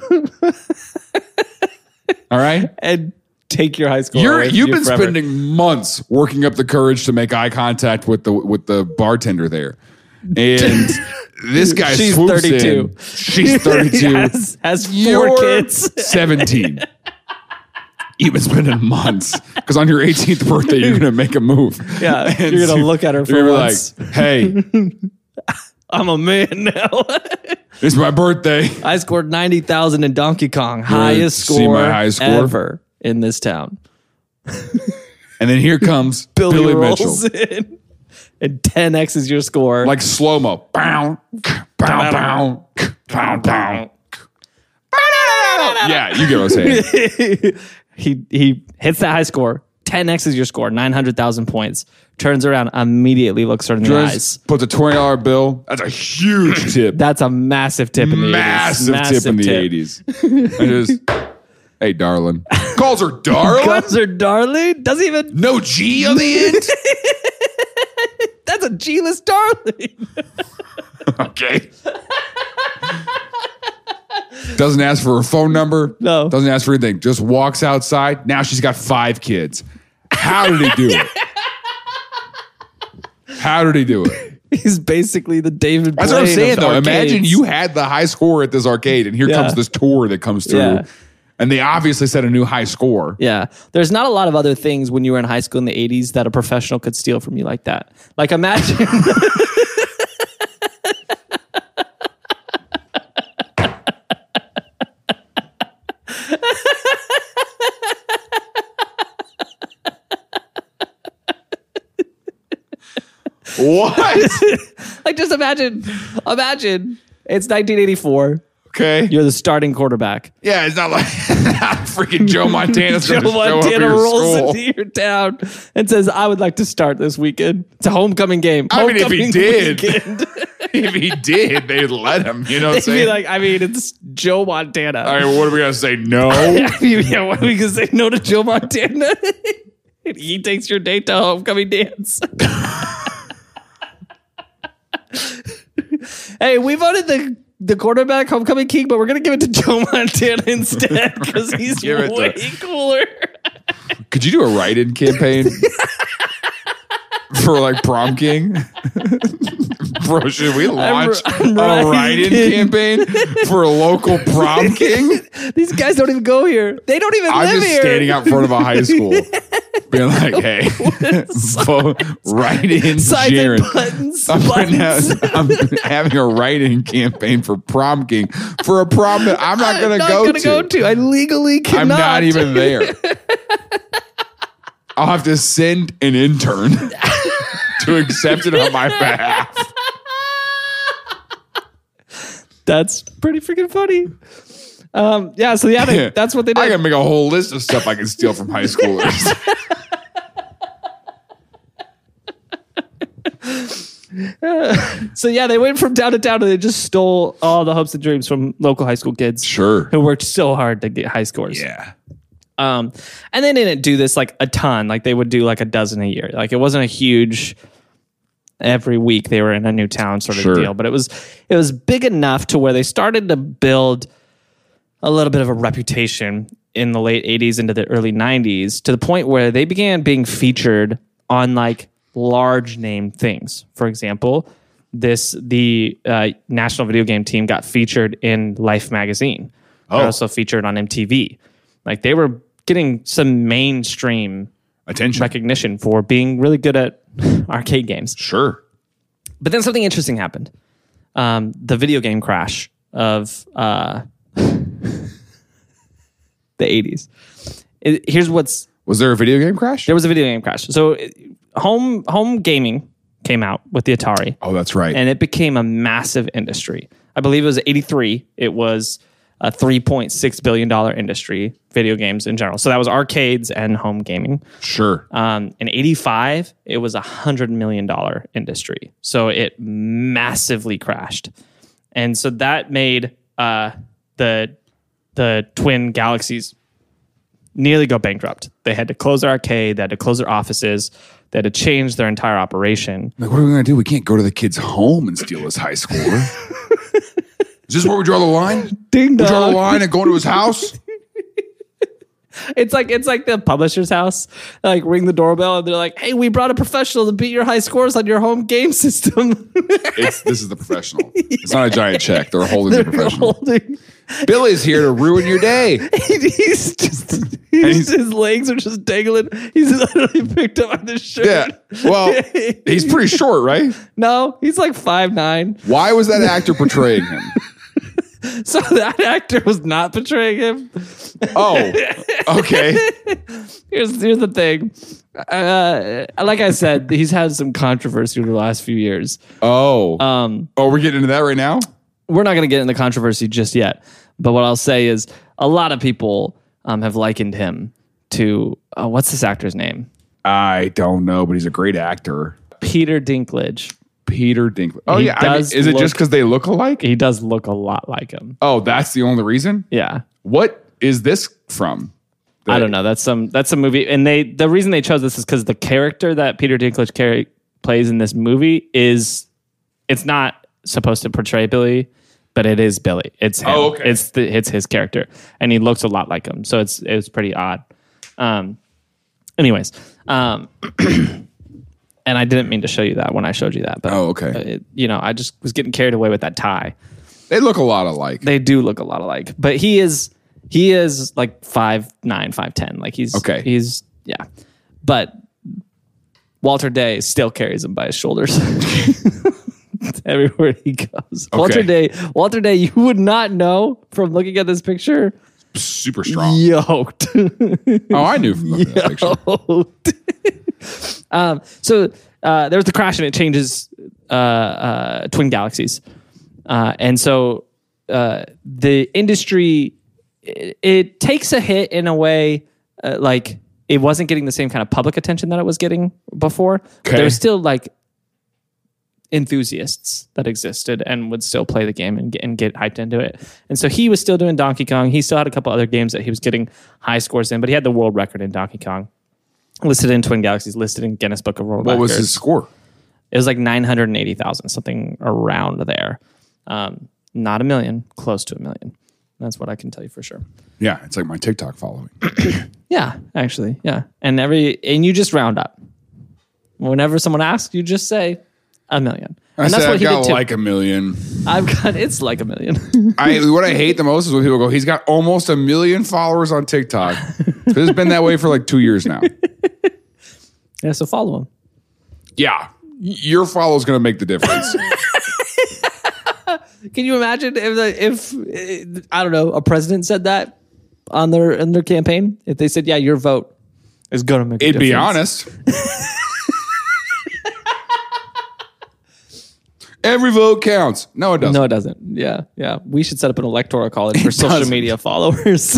Speaker 2: All right?
Speaker 1: And take your high score.
Speaker 2: You've been spending months working up the courage to make eye contact with the bartender there. And this guy
Speaker 1: She's
Speaker 2: swoops
Speaker 1: 32.
Speaker 2: in. She's 32.
Speaker 1: has 4
Speaker 2: You're
Speaker 1: kids.
Speaker 2: 17. You've been spending months because on your 18th birthday, you're going to make a move.
Speaker 1: Yeah,
Speaker 2: And
Speaker 1: you're going to look at her for once.
Speaker 2: Like, hey,
Speaker 1: I'm a man now.
Speaker 2: it's my birthday.
Speaker 1: I scored 90,000 in Donkey Kong. Highest
Speaker 2: see
Speaker 1: score,
Speaker 2: my high score?
Speaker 1: ever in this town.
Speaker 2: And then here comes Billy
Speaker 1: rolls
Speaker 2: Mitchell.
Speaker 1: in, and 10x is your score.
Speaker 2: Like slow-mo. Bow, bow, bow, bow, bow. Yeah, you get what I'm saying.
Speaker 1: He hits that high score. 10x is your score. 900,000 points. Turns around, immediately looks her in the eyes.
Speaker 2: Puts a $20 bill. That's a huge tip.
Speaker 1: That's a massive tip in the 80s.
Speaker 2: Massive tip in the 80s. And just, hey, darling. Calls her darling?
Speaker 1: Calls her darling? Doesn't even...
Speaker 2: No G on the end?
Speaker 1: That's a G-less darling.
Speaker 2: Okay. Doesn't ask for her phone number.
Speaker 1: No.
Speaker 2: Doesn't ask for anything. Just walks outside. Now she's got 5 kids. How did he do it? How did he do it?
Speaker 1: He's basically the David Blaine.
Speaker 2: That's what I'm saying, though.
Speaker 1: arcades.
Speaker 2: Imagine you had the high score at this arcade, and here comes this tour that comes through.
Speaker 1: Yeah.
Speaker 2: And they obviously set a new high score.
Speaker 1: Yeah. There's not a lot of other things when you were in high school in the 80s that a professional could steal from you like that. Like imagine...
Speaker 2: What?
Speaker 1: Like just imagine it's 1984.
Speaker 2: Okay.
Speaker 1: You're the starting quarterback.
Speaker 2: Yeah, it's not like freaking Joe Montana's
Speaker 1: Joe
Speaker 2: going to show up at
Speaker 1: Montana
Speaker 2: your
Speaker 1: rolls
Speaker 2: school.
Speaker 1: into your town and says, I would like to start this weekend. It's a homecoming game.
Speaker 2: I mean, if he
Speaker 1: Homecoming
Speaker 2: did,
Speaker 1: weekend.
Speaker 2: if he did, they'd let him. You know what I'm
Speaker 1: They'd
Speaker 2: saying?
Speaker 1: be like, I mean, it's Joe Montana.
Speaker 2: all right, well, what are we going to say? No?
Speaker 1: Yeah, what are we going to say no to Joe Montana? He takes your date to homecoming dance. Hey, we voted the quarterback homecoming king, but we're going to give it to Joe Montana instead because he's way cooler.
Speaker 2: Could you do a write-in campaign for like prom king? Bro, should we launch a write-in campaign for a local prom king?
Speaker 1: These guys don't even go here. They don't even
Speaker 2: I'm
Speaker 1: live
Speaker 2: just
Speaker 1: here.
Speaker 2: standing out in front of a high school being like, hey, write-in
Speaker 1: Signs
Speaker 2: Jaron.
Speaker 1: and buttons.
Speaker 2: I'm having a write-in campaign for prom king for a prom that I'm not going to go to.
Speaker 1: I legally cannot.
Speaker 2: I'm not even there. I'll have to send an intern to accept it on my behalf.
Speaker 1: That's pretty freaking funny. That's what they did.
Speaker 2: I can make a whole list of stuff I can steal from high schoolers.
Speaker 1: So they went from town to town and they just stole all the hopes and dreams from local high school kids.
Speaker 2: Sure.
Speaker 1: Who worked so hard to get high scores.
Speaker 2: Yeah.
Speaker 1: And they didn't do this like a ton. Like they would do like a dozen a year. Like it wasn't a huge every week they were in a new town sort of deal. But it was big enough to where they started to build a little bit of a reputation in the late 80s into the early 90s to the point where they began being featured on like large name things. For example, the national video game team got featured in Life magazine. They're also featured on MTV. Like they were getting some mainstream
Speaker 2: attention
Speaker 1: recognition for being really good at arcade games.
Speaker 2: Sure.
Speaker 1: But then something interesting happened. The video game crash of the 80s.
Speaker 2: Was there a video game crash?
Speaker 1: There was a video game crash. So home gaming came out with the Atari.
Speaker 2: Oh, that's right.
Speaker 1: And it became a massive industry. I believe it was 83. It was a $3.6 billion industry, video games in general. So that was arcades and home gaming.
Speaker 2: Sure.
Speaker 1: In 85, it was a $100 million industry. So it massively crashed. And so that made the Twin Galaxies nearly go bankrupt. They had to close their arcade. They had to close their offices. They had to change their entire operation.
Speaker 2: Like, what are we going to do? We can't go to the kid's home and steal his high score. Is this where we draw the line?
Speaker 1: Ding dong.
Speaker 2: We draw the line and go into his house?
Speaker 1: It's like the publisher's house. Like ring the doorbell and they're like, "Hey, we brought a professional to beat your high scores on your home game system."
Speaker 2: This is the professional. It's not a giant check. They're holding the professional. Billy's here to ruin your day.
Speaker 1: His legs are just dangling. He's literally picked up on this shirt.
Speaker 2: Yeah. Well, he's pretty short, right?
Speaker 1: No, he's like 5'9".
Speaker 2: Why was that actor portraying him?
Speaker 1: So that actor was not portraying him.
Speaker 2: Oh, okay.
Speaker 1: Here's the thing. Like I said, he's had some controversy over the last few years.
Speaker 2: Oh. We're getting into that right now?
Speaker 1: We're not going to get into controversy just yet. But what I'll say is a lot of people have likened him to, what's this actor's name?
Speaker 2: I don't know, but he's a great actor.
Speaker 1: Peter Dinklage.
Speaker 2: Peter Dinklage. Oh, yeah. Is it just because they look alike?
Speaker 1: He does look a lot like him.
Speaker 2: Oh, that's the only reason?
Speaker 1: Yeah.
Speaker 2: What is this from?
Speaker 1: I don't know. That's some movie. And the reason they chose this is because the character that Peter Dinklage plays in this movie it's not supposed to portray Billy, but it is Billy. It's him.
Speaker 2: Oh, okay.
Speaker 1: It's his character. And he looks a lot like him. So it was pretty odd. Anyways. And I didn't mean to show you that when I showed you that. But,
Speaker 2: okay.
Speaker 1: I just was getting carried away with that tie.
Speaker 2: They look a lot alike.
Speaker 1: They do look a lot alike. But he is like 5'9", 5'10". Like he's yeah. But Walter Day still carries him by his shoulders. Everywhere he goes.
Speaker 2: Okay.
Speaker 1: Walter Day, you would not know from looking at this picture.
Speaker 2: Super strong.
Speaker 1: Yoked.
Speaker 2: Oh, I knew from looking at this picture.
Speaker 1: So there's the crash and it changes Twin Galaxies. And so the industry, it takes a hit in a way like it wasn't getting the same kind of public attention that it was getting before.
Speaker 2: Okay.
Speaker 1: There was still like enthusiasts that existed and would still play the game and get hyped into it. And so he was still doing Donkey Kong. He still had a couple other games that he was getting high scores in, but he had the world record in Donkey Kong. Listed in Twin Galaxies, listed in Guinness Book of World Records.
Speaker 2: What was his score?
Speaker 1: It was like 980,000, something around there. Not 1 million, close to 1 million. That's what I can tell you for sure.
Speaker 2: Yeah, it's like my TikTok following.
Speaker 1: Yeah, actually, yeah. And you just round up. Whenever someone asks, you just say 1 million. And that's what he did too.
Speaker 2: Like 1 million.
Speaker 1: It's like 1 million.
Speaker 2: What I hate the most is when people go, he's got almost 1 million followers on TikTok. It's been that way for like 2 years now.
Speaker 1: Yeah, so follow him.
Speaker 2: Yeah. Your follow is going to make the difference.
Speaker 1: Can you imagine if I don't know, a president said that in their campaign? If they said, yeah, your vote is going to make a difference.
Speaker 2: It'd be honest. Every vote counts. No, it doesn't.
Speaker 1: No, it doesn't. Yeah, yeah. We should set up an electoral college for social
Speaker 2: doesn't.
Speaker 1: media followers.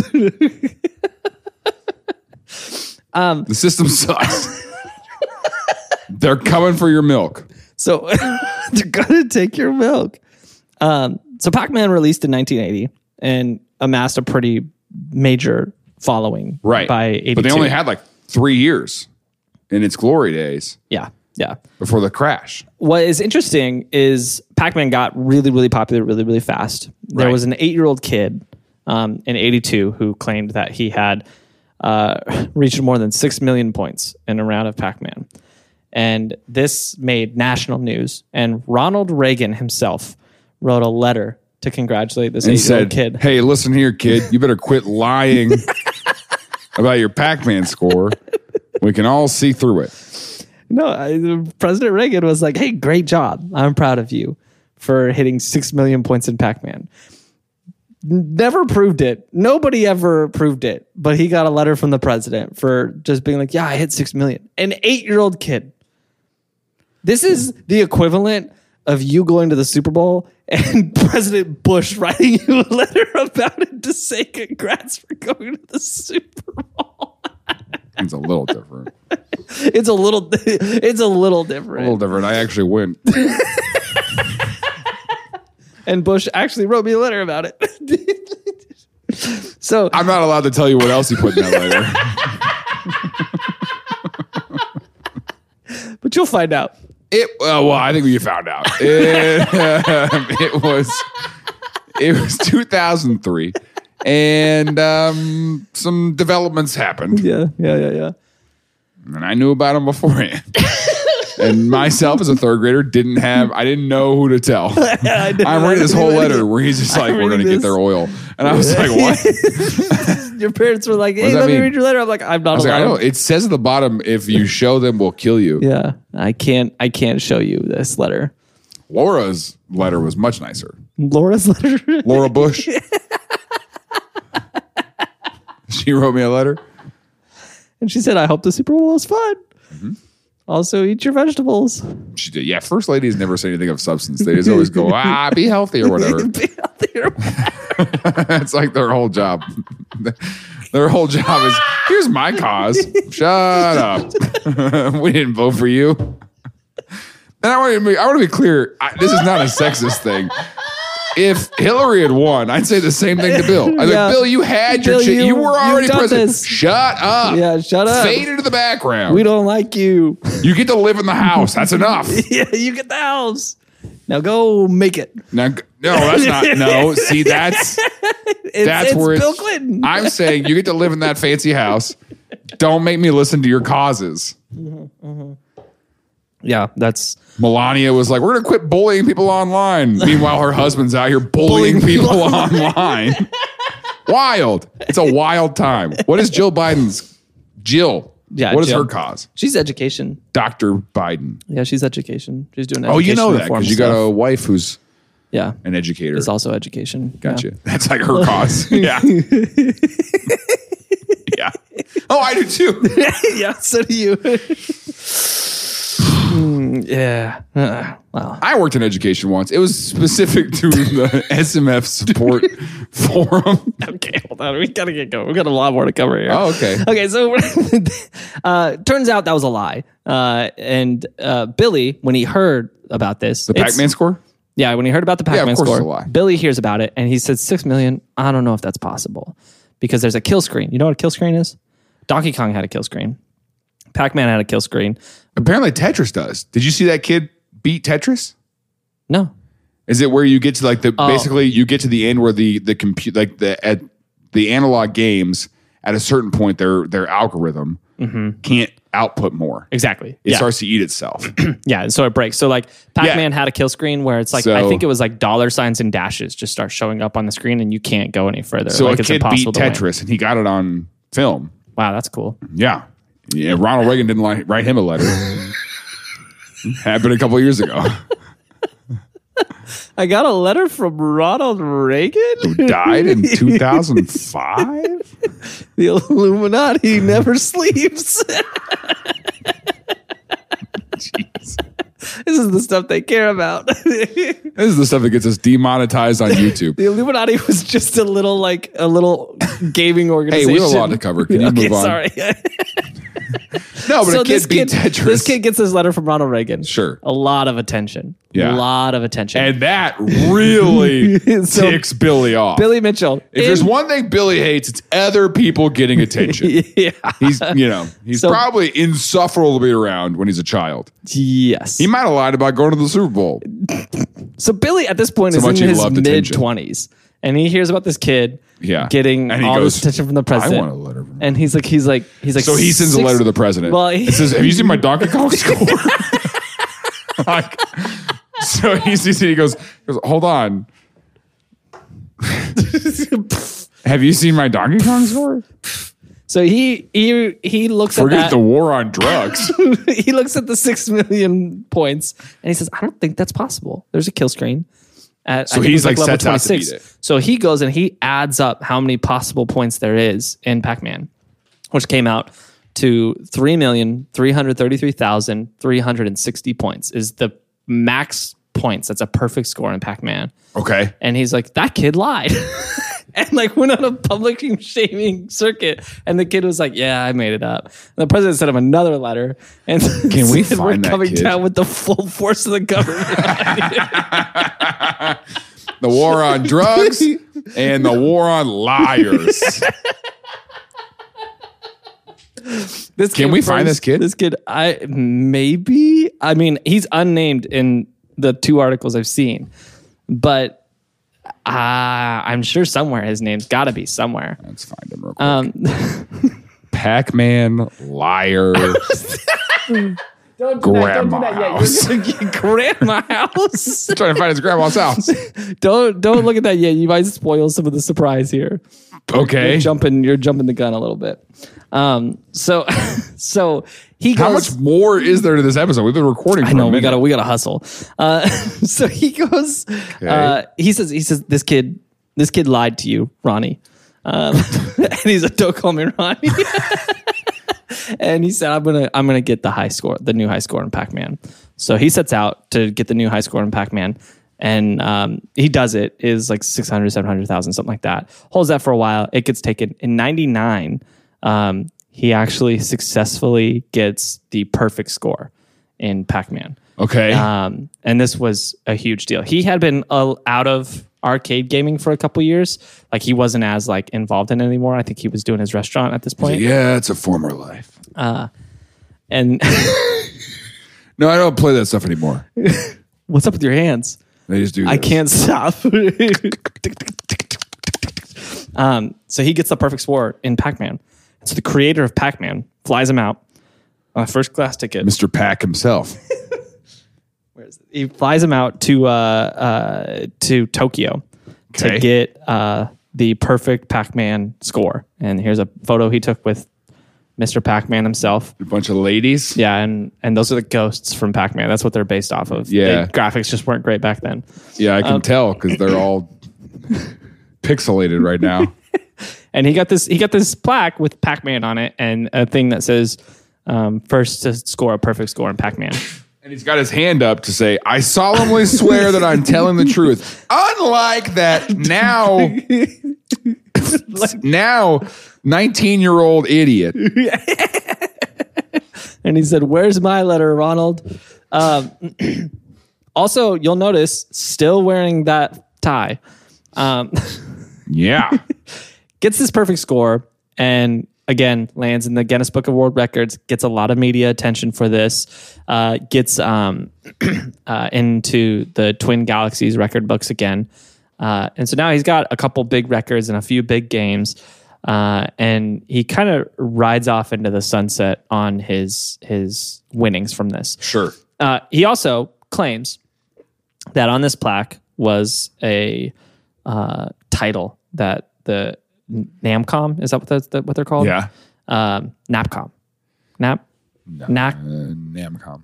Speaker 2: The system sucks. They're coming for your milk.
Speaker 1: So they're gonna take your milk. So Pac-Man released in 1980 and amassed a pretty major following.
Speaker 2: Right.
Speaker 1: By 82.
Speaker 2: But they only had like 3 years in its glory days
Speaker 1: Yeah.
Speaker 2: before the crash.
Speaker 1: What is interesting is Pac-Man got really, really popular really, really fast. There
Speaker 2: Right.
Speaker 1: was an 8-year-old kid in 82 who claimed that he had reached more than 6 million points in a round of Pac-Man. And this made national news. And Ronald Reagan himself wrote a letter to congratulate this
Speaker 2: And
Speaker 1: 8-year-old
Speaker 2: said,
Speaker 1: kid.
Speaker 2: hey, listen here, kid. You better quit lying about your Pac-Man score. We can all see through it.
Speaker 1: No, President Reagan was like, hey, great job. I'm proud of you for hitting 6 million points in Pac-Man. Never proved it. Nobody ever proved it. But he got a letter from the president for just being like, yeah, I hit 6 million. An 8-year-old kid. This is the equivalent of you going to the Super Bowl and President Bush writing you a letter about it to say congrats for going to the Super Bowl.
Speaker 2: It's a little different.
Speaker 1: It's a little different.
Speaker 2: A little different. I actually went.
Speaker 1: And Bush actually wrote me a letter about it. So
Speaker 2: I'm not allowed to tell you what else he put in that letter.
Speaker 1: but you'll find out.
Speaker 2: Well, I think we found out. It was 2003, and some developments happened,
Speaker 1: Yeah.
Speaker 2: and I knew about them beforehand. And myself as a third grader I didn't know who to tell. I'm reading this whole letter where he's just like, we're going to get their oil. And I was like, what?
Speaker 1: Your parents were like, hey,
Speaker 2: does that
Speaker 1: let me
Speaker 2: mean?
Speaker 1: read your letter. I'm like, I'm not
Speaker 2: I was like, I
Speaker 1: allowed.
Speaker 2: know. It says at the bottom, if you show them, we'll kill you.
Speaker 1: Yeah, I can't show you this letter.
Speaker 2: Laura's letter was much nicer.
Speaker 1: Laura's letter.
Speaker 2: Laura Bush. She wrote me a letter.
Speaker 1: And she said, I hope the Super Bowl is fun.
Speaker 2: Mm-hmm.
Speaker 1: Also, eat your vegetables.
Speaker 2: She did. Yeah, first ladies never say anything of substance. They just always go, be healthy or whatever.
Speaker 1: Be healthier.
Speaker 2: It's like their whole job. Their whole job is, here's my cause. Shut up. We didn't vote for you. And I want to be clear. This is not a sexist thing. If Hillary had won, I'd say the same thing to Bill. I'd be
Speaker 1: Yeah.
Speaker 2: like, Bill, you had
Speaker 1: Bill,
Speaker 2: your shit. You were already
Speaker 1: you've done
Speaker 2: president.
Speaker 1: this.
Speaker 2: Shut up.
Speaker 1: Yeah, shut up.
Speaker 2: Fade into the background.
Speaker 1: We don't like you.
Speaker 2: You get to live in the house. That's enough.
Speaker 1: Yeah, you get the house. Now go make it.
Speaker 2: Now, no, that's not. No, see, that's
Speaker 1: It's
Speaker 2: where
Speaker 1: Bill Clinton.
Speaker 2: I'm saying you get to live in that fancy house. Don't make me listen to your causes.
Speaker 1: Yeah, that's
Speaker 2: Melania was like, we're going to quit bullying people online. Meanwhile, her husband's out here bullying people online. Wild. It's a wild time. What is Jill Biden's? Jill.
Speaker 1: Yeah,
Speaker 2: What is
Speaker 1: Jill.
Speaker 2: her cause?
Speaker 1: she's education.
Speaker 2: Dr. Biden.
Speaker 1: Yeah, she's education. She's doing
Speaker 2: Oh, you
Speaker 1: education
Speaker 2: know that
Speaker 1: reform
Speaker 2: because you got
Speaker 1: stuff.
Speaker 2: a wife who's
Speaker 1: Yeah,
Speaker 2: an educator.
Speaker 1: it's also education.
Speaker 2: Gotcha. That's like her cause. Yeah. Yeah. Oh, I do too.
Speaker 1: Yeah, yeah, so do you. Yeah. Well,
Speaker 2: I worked in education once. It was specific to the SMF support forum.
Speaker 1: okay, hold on. We gotta get going. We got a lot more to cover here.
Speaker 2: Oh, okay.
Speaker 1: Okay, so turns out that was a lie. And Billy, when he heard about this,
Speaker 2: The Pac-Man score?
Speaker 1: Yeah, when he heard about the Pac-Man
Speaker 2: course
Speaker 1: score,
Speaker 2: it's a lie.
Speaker 1: Billy hears about it and he said 6 million. I don't know if that's possible because there's a kill screen. You know what a kill screen is? Donkey Kong had a kill screen. Pac-Man had a kill screen.
Speaker 2: Apparently Tetris does. Did you see that kid beat Tetris?
Speaker 1: No.
Speaker 2: Is it where you get to like basically you get to the end where the compute like the analog games at a certain point their algorithm can't output more.
Speaker 1: Exactly.
Speaker 2: It
Speaker 1: Yeah.
Speaker 2: starts to eat itself.
Speaker 1: Yeah, and so it breaks. So like Pac-Man had a kill screen where it's like I
Speaker 2: So-
Speaker 1: think it was like $signs and dashes just start showing up on the screen and you can't go any further.
Speaker 2: So
Speaker 1: like
Speaker 2: a
Speaker 1: it's
Speaker 2: kid beat
Speaker 1: impossible to win.
Speaker 2: Tetris and he got it on film.
Speaker 1: Wow, that's cool.
Speaker 2: Yeah. Yeah, Ronald Reagan didn't write him a letter. Happened a couple of years ago.
Speaker 1: I got a letter from Ronald Reagan.
Speaker 2: Who died in 2005?
Speaker 1: The Illuminati never sleeps.
Speaker 2: Jeez.
Speaker 1: Is is the stuff they care about.
Speaker 2: This is the stuff that gets us demonetized on YouTube.
Speaker 1: The Illuminati was just a little gaming organization.
Speaker 2: Hey, we have a lot to cover. Can you move on?
Speaker 1: Sorry.
Speaker 2: No, but
Speaker 1: So
Speaker 2: a kid beat Tetris.
Speaker 1: this kid gets this letter from Ronald Reagan.
Speaker 2: Sure.
Speaker 1: A lot of attention.
Speaker 2: Yeah.
Speaker 1: A lot of attention.
Speaker 2: And that really
Speaker 1: So,
Speaker 2: ticks Billy off.
Speaker 1: Billy Mitchell.
Speaker 2: If there's one thing Billy hates, it's other people getting attention.
Speaker 1: Yeah.
Speaker 2: He's
Speaker 1: So-
Speaker 2: probably insufferable to be around when he's a child.
Speaker 1: Yes.
Speaker 2: He might have lied about going to the Super Bowl.
Speaker 1: So Billy at this point
Speaker 2: So
Speaker 1: is in
Speaker 2: much he
Speaker 1: his
Speaker 2: loved
Speaker 1: mid
Speaker 2: attention.
Speaker 1: 20s. And he hears about this kid getting
Speaker 2: And he
Speaker 1: all
Speaker 2: goes,
Speaker 1: this attention from the president.
Speaker 2: I want a letter from him.
Speaker 1: And he's like,
Speaker 2: So he sends a letter to the president.
Speaker 1: Well,
Speaker 2: it says, "Have you seen my Donkey Kong score?" Like, so he goes, "Hold on. Have you seen my Donkey Kong score?"
Speaker 1: So he looks
Speaker 2: Forget
Speaker 1: at that.
Speaker 2: the war on drugs.
Speaker 1: He looks at the 6 million points and he says, I don't think that's possible. There's a kill screen.
Speaker 2: So he's like sets out to beat it.
Speaker 1: So he goes and he adds up how many possible points there is in Pac-Man, which came out to 3,333,360 points is the max points. That's a perfect score in Pac-Man.
Speaker 2: Okay.
Speaker 1: And he's like, that kid lied. And went on a public shaming circuit. And the kid was like, yeah, I made it up. And the president sent him another letter. And
Speaker 2: Can we
Speaker 1: said,
Speaker 2: find
Speaker 1: we're
Speaker 2: that
Speaker 1: coming
Speaker 2: kid?"
Speaker 1: down with the full force of the government.
Speaker 2: The war on drugs and the war on liars. Can we find this kid?
Speaker 1: This kid, I mean, he's unnamed in the 2 articles I've seen, but I'm sure somewhere his name's got to be somewhere.
Speaker 2: Let's find him real quick. Pac-Man, liar.
Speaker 1: Don't
Speaker 2: Grandma house.
Speaker 1: Grandma house.
Speaker 2: Trying to find his grandma's house.
Speaker 1: Don't look at that yet. You might spoil some of the surprise here.
Speaker 2: Okay.
Speaker 1: You're jumping the gun a little bit. So he goes.
Speaker 2: How much more is there to this episode? We've been recording for
Speaker 1: I know
Speaker 2: a minute.
Speaker 1: we gotta hustle. So he goes.
Speaker 2: Okay.
Speaker 1: He says this kid lied to you, Ronnie. And he's like, don't call me Ronnie. And he said, I'm gonna get the new high score in Pac-Man. So he sets out to get the new high score in Pac-Man. And he does it, is like 600, 700,000, something like that. Holds that for a while. It gets taken. In 99, he actually successfully gets the perfect score in Pac-Man.
Speaker 2: Okay.
Speaker 1: And this was a huge deal. He had been out of arcade gaming for a couple years. He wasn't as involved in it anymore. I think he was doing his restaurant at this point.
Speaker 2: Yeah, it's a former life.
Speaker 1: And
Speaker 2: No, I don't play that stuff anymore.
Speaker 1: what's up with your hands?
Speaker 2: They just do this.
Speaker 1: I can't stop. So he gets the perfect score in Pac-Man. So the creator of Pac-Man flies him out on a first class ticket.
Speaker 2: Mr. Pack himself.
Speaker 1: Where is it? He flies him out to Tokyo
Speaker 2: Okay.
Speaker 1: to get the perfect Pac-Man score. And here's a photo he took with Mr. Pac-Man himself.
Speaker 2: A bunch of ladies.
Speaker 1: Yeah, and those are the ghosts from Pac-Man. That's what they're based off of.
Speaker 2: Yeah.
Speaker 1: The graphics just weren't great back then.
Speaker 2: Yeah, I can tell because they're all pixelated right now.
Speaker 1: And he got this plaque with Pac-Man on it and a thing that says first to score a perfect score in Pac-Man.
Speaker 2: And he's got his hand up to say, I solemnly swear that I'm telling the truth. Unlike that now 19-year-old idiot.
Speaker 1: And he said, where's my letter, Ronald? Also, you'll notice, still wearing that tie.
Speaker 2: Yeah.
Speaker 1: Gets this perfect score and again lands in the Guinness Book of World Records, gets a lot of media attention for this, gets into the Twin Galaxies record books again. And so now he's got a couple big records and a few big games. And he kind of rides off into the sunset on his winnings from this.
Speaker 2: Sure.
Speaker 1: He also claims that on this plaque was a title that the Namcom, is that what they're called?
Speaker 2: Yeah.
Speaker 1: Napcom.
Speaker 2: Namcom.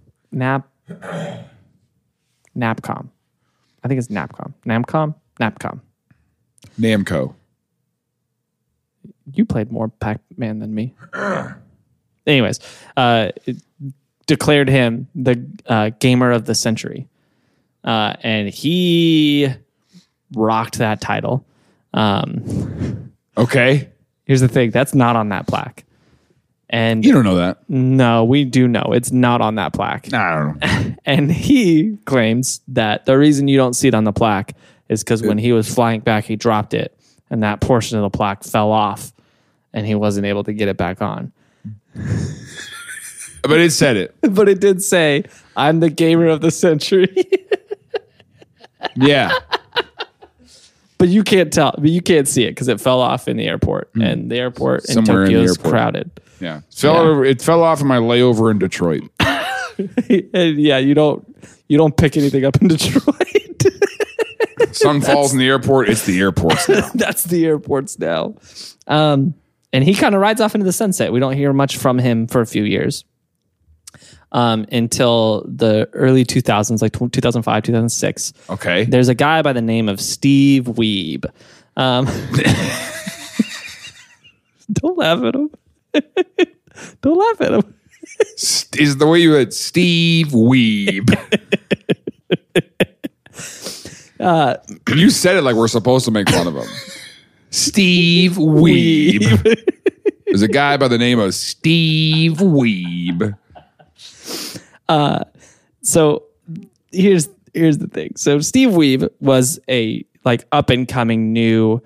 Speaker 1: Napcom. I think it's Napcom. Napcom.
Speaker 2: Namco.
Speaker 1: You played more Pac-Man than me. Anyways, declared him the gamer of the century. And he rocked that title.
Speaker 2: Okay.
Speaker 1: Here's the thing. That's not on that plaque. And
Speaker 2: You don't know that.
Speaker 1: no, we do know it's not on that plaque.
Speaker 2: I don't know.
Speaker 1: And he claims that the reason you don't see it on the plaque is because when he was flying back, he dropped it, and that portion of the plaque fell off, and he wasn't able to get it back on.
Speaker 2: But it said it.
Speaker 1: But it did say, "I'm the gamer of the century."
Speaker 2: Yeah.
Speaker 1: But you can't tell. But you can't see it because it fell off in the airport, and the airport
Speaker 2: Somewhere in
Speaker 1: in
Speaker 2: the
Speaker 1: Tokyo is
Speaker 2: airport.
Speaker 1: crowded.
Speaker 2: Yeah. It fell off in my layover in Detroit.
Speaker 1: And yeah, you don't pick anything up in Detroit.
Speaker 2: Sun falls in the airport. It's the airports now.
Speaker 1: That's the airports now. And he kind of rides off into the sunset. We don't hear much from him for a few years. Until the early 2000s, like 2005, 2006.
Speaker 2: Okay.
Speaker 1: There's a guy by the name of Steve Wiebe. Don't laugh at him. Don't laugh at him.
Speaker 2: Is the way you had Steve Wiebe. You said it like we're supposed to make fun of him. Steve Wiebe. There's a guy by the name of Steve Wiebe.
Speaker 1: So here's the thing. So Steve Wiebe was a like up and coming new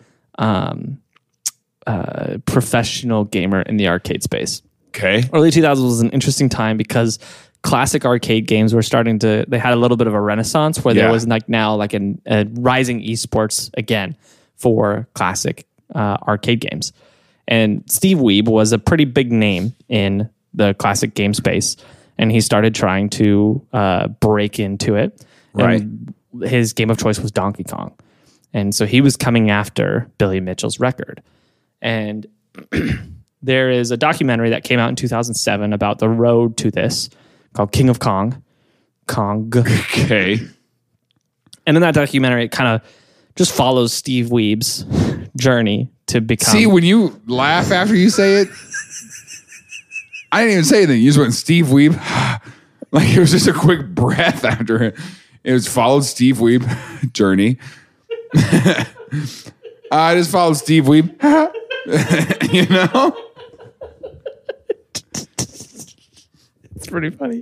Speaker 1: professional gamer in the arcade space.
Speaker 2: Okay.
Speaker 1: Early 2000s was an interesting time because classic arcade games were they had a little bit of a renaissance where there was like now like a rising esports again for classic arcade games. And Steve Wiebe was a pretty big name in the classic game space. And he started trying to break into it.
Speaker 2: Right.
Speaker 1: And his game of choice was Donkey Kong. And so he was coming after Billy Mitchell's record. And there is a documentary that came out in 2007 about the road to this called King of Kong.
Speaker 2: Okay.
Speaker 1: And in that documentary, it kind of just follows Steve Wiebe's journey to become...
Speaker 2: See, when you laugh after you say it, I didn't even say anything. You just went Steve Wiebe. Like it was just a quick breath after it. It was followed Steve Wiebe journey. I just followed Steve Wiebe. You know?
Speaker 1: It's pretty funny.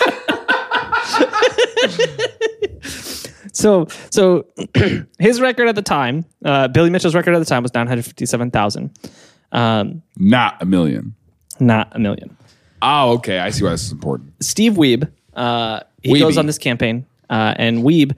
Speaker 1: So his record at the time, Billy Mitchell's record at the time was 957,000.
Speaker 2: Not a million.
Speaker 1: Not a million.
Speaker 2: Oh, okay. I see why this is important.
Speaker 1: Steve Wiebe, he goes on this campaign, and Wiebe,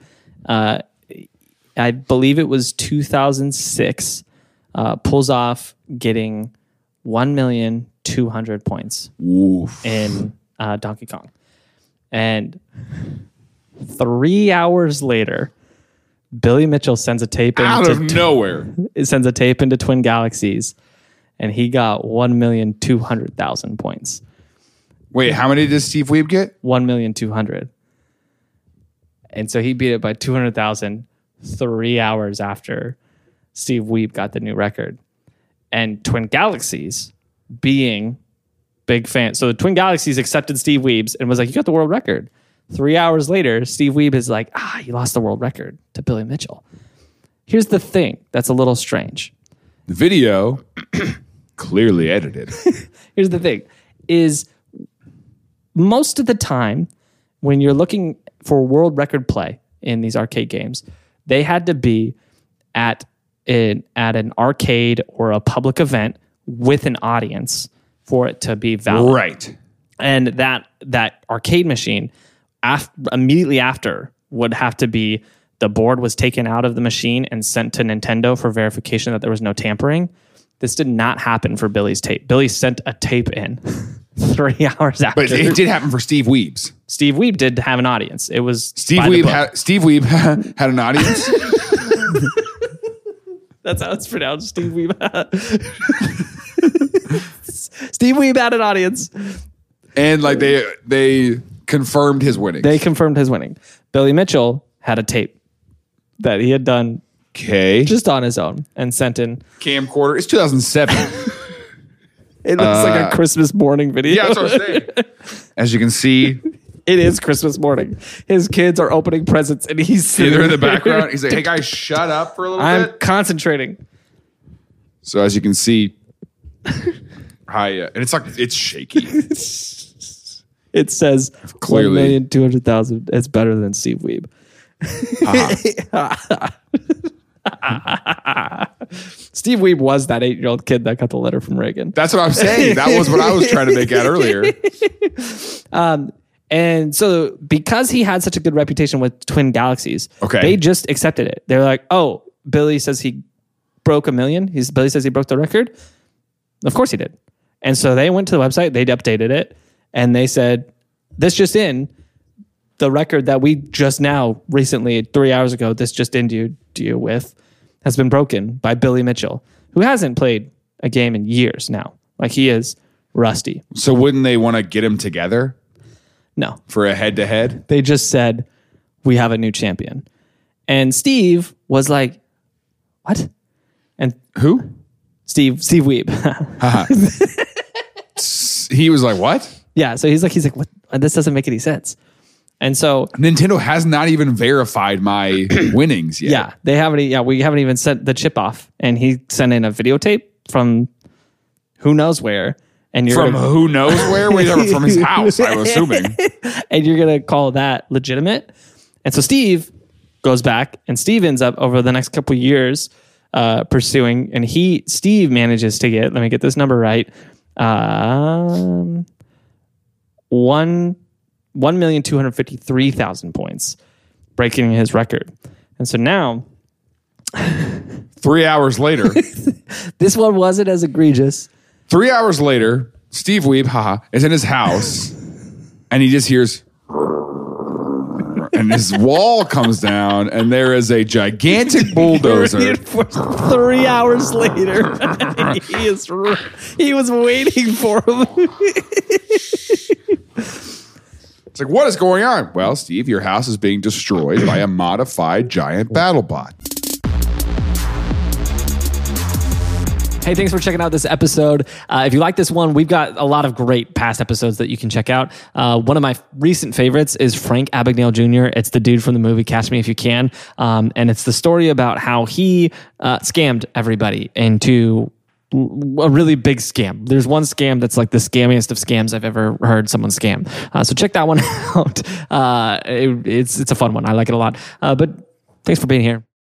Speaker 1: I believe it was 2006, pulls off getting 1,200,000 points
Speaker 2: Oof.
Speaker 1: in Donkey Kong. And 3 hours later, Billy Mitchell sends a tape
Speaker 2: Out of nowhere.
Speaker 1: sends a tape into Twin Galaxies, and he got 1,200,000 points.
Speaker 2: Wait, how many did Steve Wiebe get?
Speaker 1: 1,200,000. And so he beat it by 200,000 3 hours after Steve Wiebe got the new record. And Twin Galaxies, being big fans, so the Twin Galaxies accepted Steve Wiebe's and was like, "You got the world record." 3 hours later, Steve Wiebe is like, "You lost the world record to Billy Mitchell." Here's the thing that's a little strange.
Speaker 2: The video, clearly edited.
Speaker 1: Here's the thing, is most of the time when you're looking for world record play in these arcade games, they had to be at an arcade or a public event with an audience for it to be valid.
Speaker 2: Right.
Speaker 1: And that arcade machine, immediately after, would have to be, the board was taken out of the machine and sent to Nintendo for verification that there was no tampering. This did not happen for Billy's tape. Billy sent a tape in 3 hours after.
Speaker 2: But it did happen for Steve Wiebe's.
Speaker 1: Steve Wiebe did have an audience. It was
Speaker 2: Steve
Speaker 1: by the book.
Speaker 2: Wiebe had an audience.
Speaker 1: That's how it's pronounced. Steve Wiebe. Steve Wiebe had an audience.
Speaker 2: And like they confirmed his winning.
Speaker 1: They confirmed his winning. Billy Mitchell had a tape that he had done
Speaker 2: Okay.
Speaker 1: just on his own and sent in.
Speaker 2: Camcorder. It's 2007.
Speaker 1: It looks like a Christmas morning video.
Speaker 2: Yeah, that's what I'm saying. As you can see,
Speaker 1: it is Christmas morning. His kids are opening presents, and he's
Speaker 2: they're in the background. He's like, "Hey guys, shut up for a little
Speaker 1: I'm
Speaker 2: bit."
Speaker 1: concentrating.
Speaker 2: So as you can see, and it's shaky.
Speaker 1: It says
Speaker 2: Clearly.
Speaker 1: 1,200,000. It's better than Steve Wiebe. Steve Wiebe was that 8-year-old kid that got the letter from Reagan.
Speaker 2: That's what I'm saying. That was what I was trying to make out earlier.
Speaker 1: And so because he had such a good reputation with Twin Galaxies, they just accepted it. They're like, oh, Billy says he broke 1 million. Billy says he broke the record. Of course he did. And so they went to the website, they updated it, and they said, this just in, the record that we just now, recently, 3 hours ago, this just in you with, has been broken by Billy Mitchell, who hasn't played a game in years now. Like, he is rusty.
Speaker 2: So wouldn't they want to get him together?
Speaker 1: No.
Speaker 2: For a head-to-head?
Speaker 1: They just said, we have a new champion. And Steve was like, what? And
Speaker 2: who?
Speaker 1: Steve Wiebe.
Speaker 2: He was like, what?
Speaker 1: Yeah, so he's like, what? This doesn't make any sense. And so
Speaker 2: Nintendo has not even verified my winnings yet.
Speaker 1: Yeah, we haven't even sent the chip off. And he sent in a videotape from who knows where. And you're
Speaker 2: who knows where? From his house, I'm assuming.
Speaker 1: And you're gonna call that legitimate. And so Steve goes back, and Steve ends up over the next couple of years pursuing, and Steve manages to get, let me get this number right, 1,253,000 points, breaking his record. And so now
Speaker 2: 3 hours later,
Speaker 1: this one wasn't as egregious.
Speaker 2: 3 hours later, Steve Wiebe, is in his house, and he just hears, and his wall comes down, and there is a gigantic bulldozer.
Speaker 1: 3 hours later, he was waiting for him.
Speaker 2: It's like, what is going on? Well, Steve, your house is being destroyed by a modified giant battle bot.
Speaker 1: Hey, thanks for checking out this episode. If you like this one, we've got a lot of great past episodes that you can check out. One of my recent favorites is Frank Abagnale Jr. It's the dude from the movie Catch Me If You Can. And it's the story about how he scammed everybody into a really big scam. There's one scam that's like the scammiest of scams I've ever heard someone scam. So check that one out. It's a fun one. I like it a lot. But thanks for being here.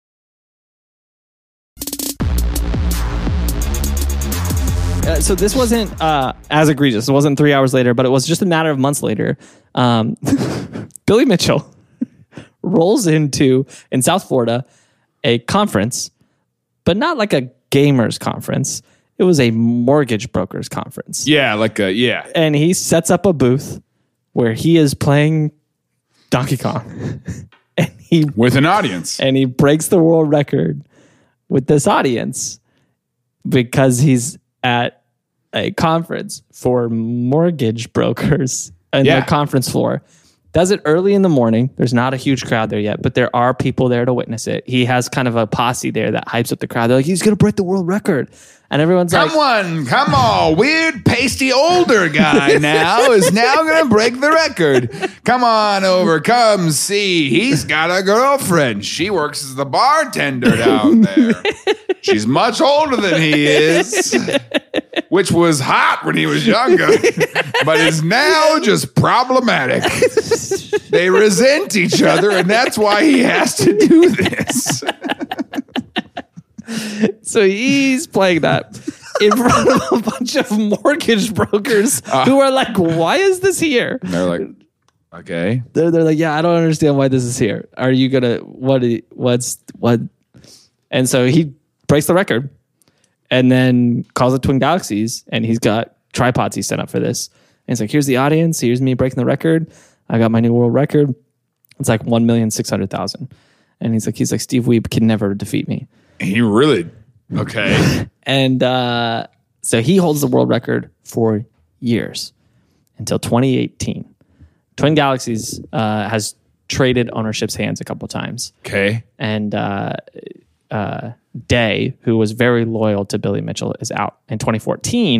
Speaker 1: So this wasn't as egregious. It wasn't 3 hours later, but it was just a matter of months later. Billy Mitchell rolls in South Florida, a conference, but not like a gamers conference. It was a mortgage brokers conference.
Speaker 2: Yeah,
Speaker 1: And he sets up a booth where he is playing Donkey Kong.
Speaker 2: With an audience.
Speaker 1: And he breaks the world record with this audience because he's at a conference for mortgage brokers in the conference floor. Does it early in the morning. There's not a huge crowd there yet, but there are people there to witness it. He has kind of a posse there that hypes up the crowd. They're like, he's going to break the world record. And everyone's
Speaker 2: come on, weird, pasty, older guy now is now going to break the record. Come on over, come see. He's got a girlfriend. She works as the bartender down there. She's much older than he is, which was hot when he was younger, but is now just problematic. They resent each other, and that's why he has to do this.
Speaker 1: So he's playing that in front of a bunch of mortgage brokers who are like, why is this here?
Speaker 2: And they're like, okay.
Speaker 1: They're like, yeah, I don't understand why this is here. Are you going to, what? And so he breaks the record and then calls it Twin Galaxies, and he's got tripods he set up for this. And he's like, here's the audience. Here's me breaking the record. I got my new world record. It's like 1,600,000. And he's like, Steve Wiebe can never defeat me.
Speaker 2: He really, okay.
Speaker 1: And so he holds the world record for years until 2018. Twin Galaxies has traded ownership's hands a couple times.
Speaker 2: Okay.
Speaker 1: And Day, who was very loyal to Billy Mitchell, is out. In 2014,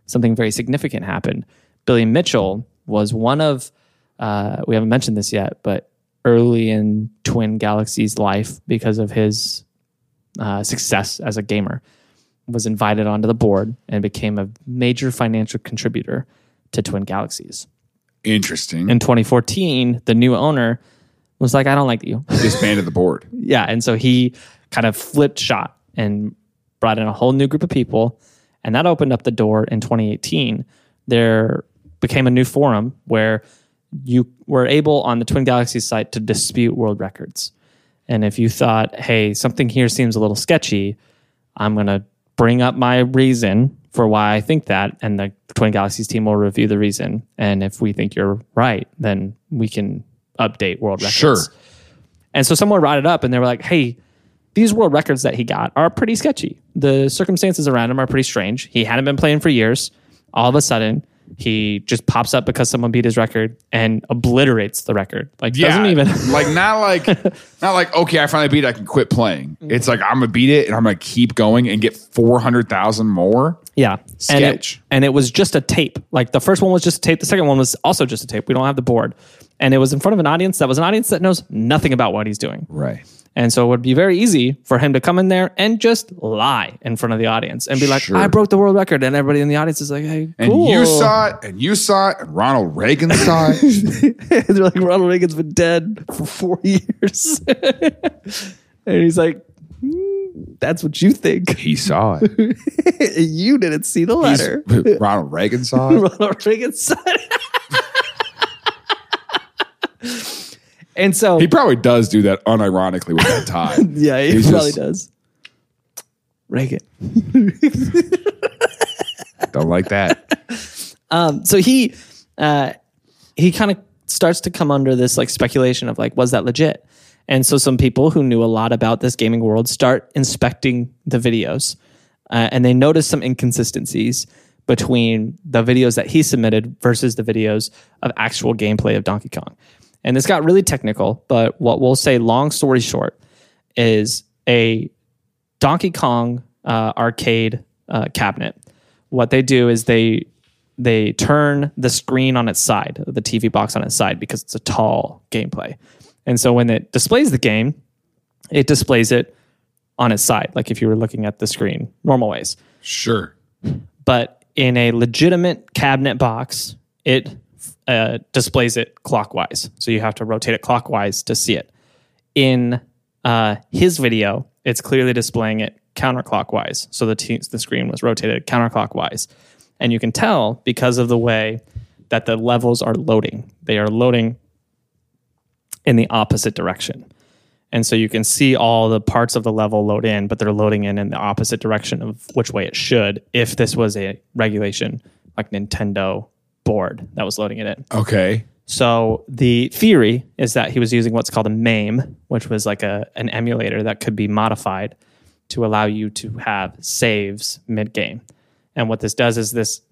Speaker 1: something very significant happened. Billy Mitchell was one of, we haven't mentioned this yet, but early in Twin Galaxies' life, because of his success as a gamer, was invited onto the board and became a major financial contributor to Twin Galaxies.
Speaker 2: Interesting.
Speaker 1: In 2014, the new owner was like, I don't like you.
Speaker 2: Disbanded the board.
Speaker 1: Yeah, and so he kind of flipped shot and brought in a whole new group of people, and that opened up the door in 2018. There became a new forum where you were able on the Twin Galaxies site to dispute world records. And if you thought, hey, something here seems a little sketchy, I'm going to bring up my reason for why I think that, and the Twin Galaxies team will review the reason. And if we think you're right, then we can update world records.
Speaker 2: Sure.
Speaker 1: And so someone brought it up and they were like, hey, these world records that he got are pretty sketchy. The circumstances around him are pretty strange. He hadn't been playing for years. All of a sudden, he just pops up because someone beat his record and obliterates the record. Like, doesn't even
Speaker 2: like not like okay, I finally beat it, I can quit playing. It's like I'm gonna beat it and I'm gonna keep going and get 400,000 more.
Speaker 1: Yeah.
Speaker 2: Sketch.
Speaker 1: And it was just a tape. Like the first one was just a tape. The second one was also just a tape. We don't have the board. And it was in front of an audience that was an audience that knows nothing about what he's doing.
Speaker 2: Right.
Speaker 1: And so it would be very easy for him to come in there and just lie in front of the audience and be like,
Speaker 2: Sure.
Speaker 1: I broke the world record. And everybody in the audience is like, hey,
Speaker 2: And
Speaker 1: cool.
Speaker 2: you saw it, and you saw it, and Ronald Reagan saw it.
Speaker 1: They're like, Ronald Reagan's been dead for 4 years. And he's like, that's what you think.
Speaker 2: He saw it.
Speaker 1: You didn't see the letter.
Speaker 2: Ronald Reagan saw it.
Speaker 1: Ronald Reagan said it. And so
Speaker 2: He probably does do that unironically with that tie.
Speaker 1: yeah, he
Speaker 2: He's
Speaker 1: probably
Speaker 2: just-
Speaker 1: does. Reagan.
Speaker 2: Don't like that.
Speaker 1: So he kind of starts to come under this like speculation of like, was that legit? And so some people who knew a lot about this gaming world start inspecting the videos, and they notice some inconsistencies between the videos that he submitted versus the videos of actual gameplay of Donkey Kong. And this got really technical, but what we'll say, long story short, is a Donkey Kong arcade cabinet. What they do is they turn the screen on its side, the TV box on its side, because it's a tall gameplay. And so when it displays the game, it displays it on its side, like if you were looking at the screen normal ways.
Speaker 2: Sure.
Speaker 1: But in a legitimate cabinet box, it displays it clockwise. So you have to rotate it clockwise to see it. In his video, it's clearly displaying it counterclockwise. So the screen was rotated counterclockwise. And you can tell because of the way that the levels are loading. They are loading in the opposite direction. And so you can see all the parts of the level load in, but they're loading in the opposite direction of which way it should if this was a regulation like Nintendo board that was loading it in.
Speaker 2: Okay.
Speaker 1: So the theory is that he was using what's called a MAME, which was like an emulator that could be modified to allow you to have saves mid-game. And what this does is this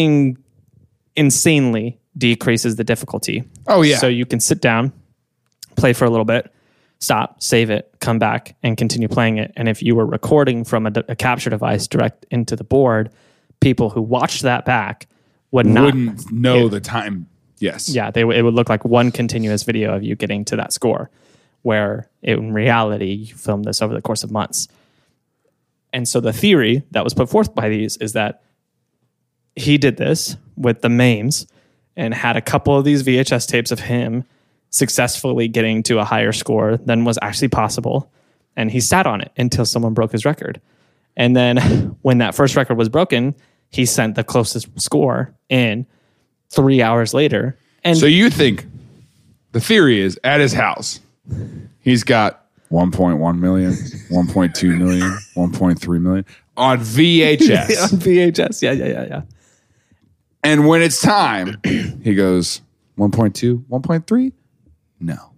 Speaker 1: insanely decreases the difficulty.
Speaker 2: Oh, yeah.
Speaker 1: So you can sit down, play for a little bit, stop, save it, come back, and continue playing it. And if you were recording from a capture device direct into the board, people who watched that back
Speaker 2: wouldn't know the time. Yes.
Speaker 1: Yeah, it would look like one continuous video of you getting to that score, where in reality, you filmed this over the course of months. And so the theory that was put forth by these is that he did this with the MAMEs and had a couple of these VHS tapes of him successfully getting to a higher score than was actually possible. And he sat on it until someone broke his record. And then when that first record was broken, he sent the closest score in 3 hours later. And
Speaker 2: So you think the theory is at his house, he's got 1.1 million, 1.2 million, 1.3 million on VHS.
Speaker 1: on VHS. Yeah.
Speaker 2: And when it's time, he goes 1.2, 1.3? No.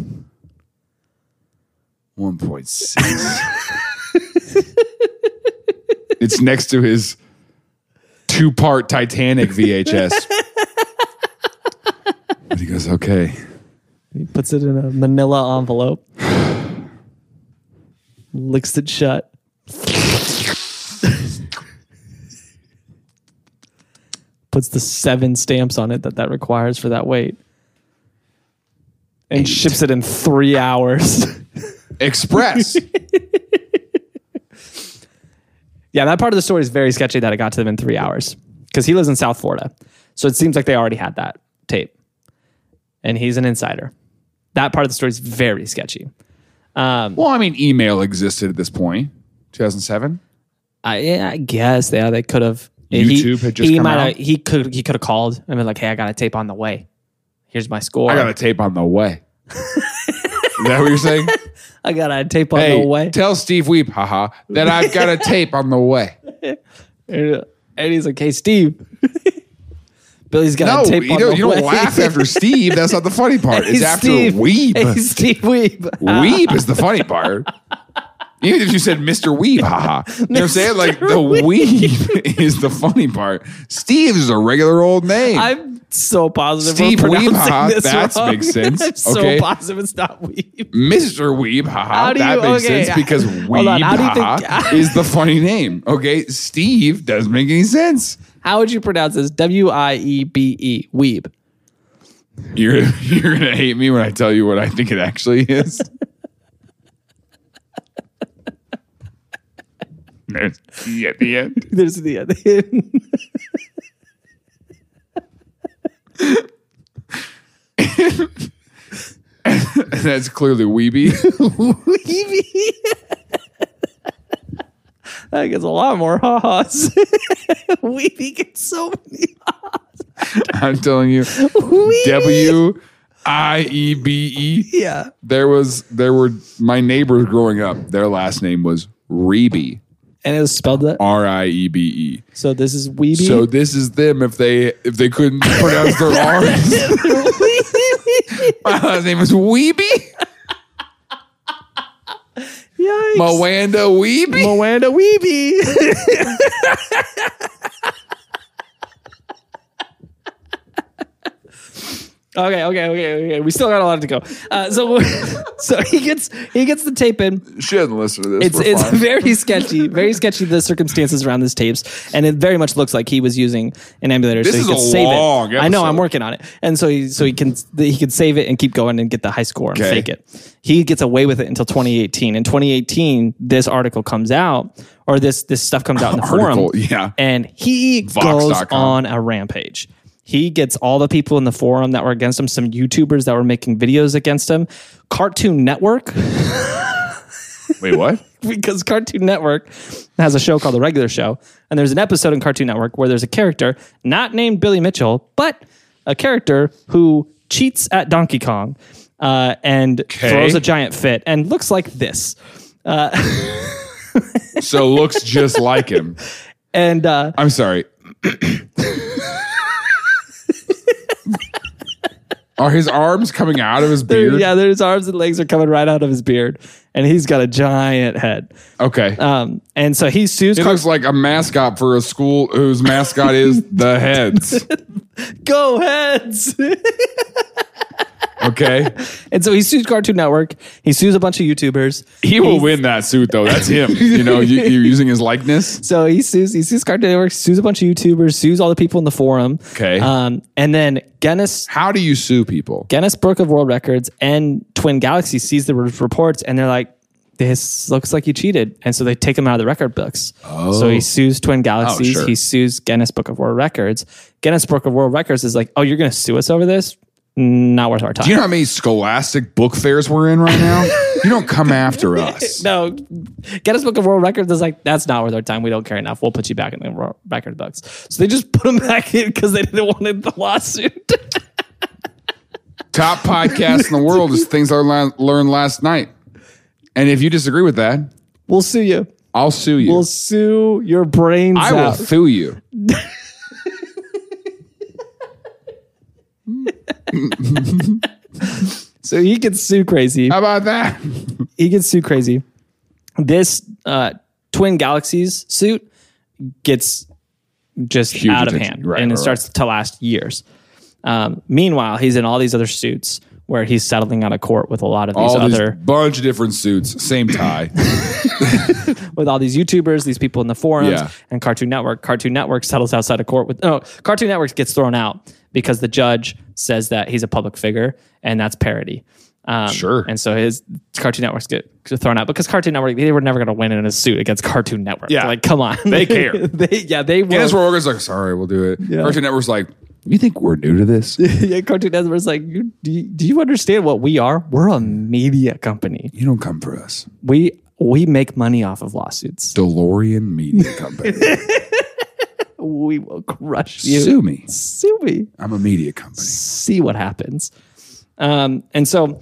Speaker 2: 1.6. It's next to his 2-part Titanic VHS. And he goes, okay.
Speaker 1: He puts it in a manila envelope, licks it shut. puts the 7 stamps on it that requires for that weight, and
Speaker 2: 8.
Speaker 1: ships it in 3 hours.
Speaker 2: Express.
Speaker 1: Yeah, that part of the story is very sketchy that it got to them in 3 hours because he lives in South Florida. So it seems like they already had that tape. And he's an insider. That part of the story is very sketchy.
Speaker 2: Well, I mean, email existed at this point, 2007.
Speaker 1: I guess they could have.
Speaker 2: YouTube had just come out.
Speaker 1: He could have called and been like, "Hey, I got a tape on the way. Here's my score.
Speaker 2: I got a tape on the way." Is that what you're saying?
Speaker 1: I got a tape on the way."
Speaker 2: Tell Steve Weeb, haha, that I've got a tape on the way.
Speaker 1: And he's like, "Hey, Steve." Billy's got a tape on the way.
Speaker 2: You don't laugh after Steve. That's not the funny part. It's after
Speaker 1: Steve.
Speaker 2: Weeb.
Speaker 1: Hey, Steve Weeb.
Speaker 2: Weeb is the funny part. Even if you said Mr. Weeb, haha. You know what I'm saying? Like, the Weeb is the funny part. Steve is a regular old name.
Speaker 1: I'm so positive.
Speaker 2: Steve
Speaker 1: we're
Speaker 2: Weeb,
Speaker 1: pronouncing
Speaker 2: haha.
Speaker 1: this
Speaker 2: That
Speaker 1: wrong.
Speaker 2: makes sense.
Speaker 1: I'm so
Speaker 2: Okay.
Speaker 1: positive it's not Weeb.
Speaker 2: Mr. Weeb, haha.
Speaker 1: How do
Speaker 2: That
Speaker 1: you-
Speaker 2: makes
Speaker 1: okay.
Speaker 2: sense because
Speaker 1: Hold on.
Speaker 2: Weeb,
Speaker 1: How do you
Speaker 2: haha,
Speaker 1: think-
Speaker 2: is the funny name. Okay. Steve doesn't make any sense.
Speaker 1: How would you pronounce this? Wiebe. Weeb.
Speaker 2: You're gonna hate me when I tell you what I think it actually is. There's E at the end.
Speaker 1: There's the other.
Speaker 2: That's clearly Weeby.
Speaker 1: Weeby. That gets a lot more ha-has. Weeby gets so many ha-has.
Speaker 2: I'm telling you,
Speaker 1: Weeby.
Speaker 2: Wiebe.
Speaker 1: Yeah.
Speaker 2: There were my neighbors growing up. Their last name was Reebe.
Speaker 1: And it was spelled that.
Speaker 2: Riebe.
Speaker 1: So this is Weeby.
Speaker 2: So this is them if they couldn't pronounce their R's. My last name is Weeby.
Speaker 1: Yikes.
Speaker 2: Moanda Weeby.
Speaker 1: Moanda Weeby. Okay. We still got a lot to go. So he gets the tape in.
Speaker 2: She doesn't listen to this.
Speaker 1: It's very sketchy, the circumstances around this tapes, and it very much looks like he was using an emulator
Speaker 2: This
Speaker 1: so he
Speaker 2: is
Speaker 1: could
Speaker 2: a
Speaker 1: save
Speaker 2: long
Speaker 1: it. I know,
Speaker 2: episode.
Speaker 1: I'm working on it, and so he can save it and keep going and get the high score and
Speaker 2: Okay.
Speaker 1: fake it. He gets away with it until 2018. In 2018, this article comes out, or this stuff comes out in the forum,
Speaker 2: yeah.
Speaker 1: and he goes
Speaker 2: Vox.com.
Speaker 1: on a rampage. He gets all the people in the forum that were against him, some YouTubers that were making videos against him, Cartoon Network.
Speaker 2: Wait, what?
Speaker 1: Because Cartoon Network has a show called The Regular Show, and there's an episode in Cartoon Network where there's a character not named Billy Mitchell, but a character who cheats at Donkey Kong and throws a giant fit and looks like this.
Speaker 2: So looks just like him.
Speaker 1: And
Speaker 2: I'm sorry. Are his arms coming out of his beard?
Speaker 1: yeah, his arms and legs are coming right out of his beard, and he's got a giant head.
Speaker 2: Okay.
Speaker 1: And so he sues.
Speaker 2: He looks like a mascot for a school whose mascot is the Heads.
Speaker 1: Go Heads!
Speaker 2: Okay.
Speaker 1: And so he sues Cartoon Network. He sues a bunch of YouTubers.
Speaker 2: He will win that suit, though. That's him. You know, you're using his likeness.
Speaker 1: So he sues Cartoon Network, sues a bunch of YouTubers, sues all the people in the forum.
Speaker 2: Okay.
Speaker 1: And then Guinness
Speaker 2: How do you sue people?
Speaker 1: Book of World Records and Twin Galaxy sees the reports, and they're like, this looks like you cheated. And so they take him out of the record books. So he sues Twin Galaxies.
Speaker 2: sure.
Speaker 1: He sues Guinness Book of World Records. Guinness Book of World Records is like, oh, you're going to sue us over this? Not worth our time.
Speaker 2: Do you know how many scholastic book fairs we're in right now? You don't come after us.
Speaker 1: No, Guinness Book of World Records is like, that's not worth our time. We don't care enough. We'll put you back in the record books. So they just put him back in because they didn't want the lawsuit.
Speaker 2: Top podcast in the world is things I learned last night. And if you disagree with that,
Speaker 1: We'll sue you.
Speaker 2: I'll sue you.
Speaker 1: We'll sue your brains
Speaker 2: I will
Speaker 1: out.
Speaker 2: sue you.
Speaker 1: So he gets sue crazy.
Speaker 2: How about that?
Speaker 1: He gets sue crazy. This Twin Galaxies suit gets just
Speaker 2: Huge
Speaker 1: out of
Speaker 2: attention.
Speaker 1: hand,
Speaker 2: Right,
Speaker 1: and it
Speaker 2: right,
Speaker 1: starts to last years. Meanwhile, he's in all these other suits where he's settling out of court with a lot of these
Speaker 2: All
Speaker 1: other
Speaker 2: these bunch of different suits, same tie.
Speaker 1: with all these YouTubers, these people in the forums,
Speaker 2: Yeah.
Speaker 1: and Cartoon Network. Cartoon Network settles outside of court with Cartoon Network gets thrown out because the judge says that he's a public figure, and that's parody.
Speaker 2: Sure.
Speaker 1: And so his Cartoon Networks get thrown out because Cartoon Network, they were never going to win in a suit against Cartoon Network.
Speaker 2: Yeah.
Speaker 1: Like, come on,
Speaker 2: They care.
Speaker 1: they will.
Speaker 2: Guinness World Records like, sorry, we'll do it.
Speaker 1: Yeah.
Speaker 2: Cartoon Network's like, you think we're new to this?
Speaker 1: Yeah, Cartoon Network's like, do you understand what we are? We're a media company.
Speaker 2: You don't come for us.
Speaker 1: We make money off of lawsuits.
Speaker 2: DeLorean Media Company.
Speaker 1: We will crush you.
Speaker 2: Sue me.
Speaker 1: Sue me.
Speaker 2: I'm a media company.
Speaker 1: See what happens. And so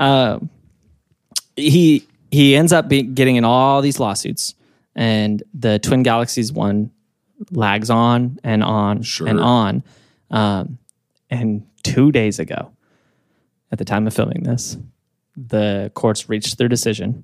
Speaker 1: he ends up getting in all these lawsuits, and the Twin Galaxies one lags on and on and on. And 2 days ago, at the time of filming this, the courts reached their decision.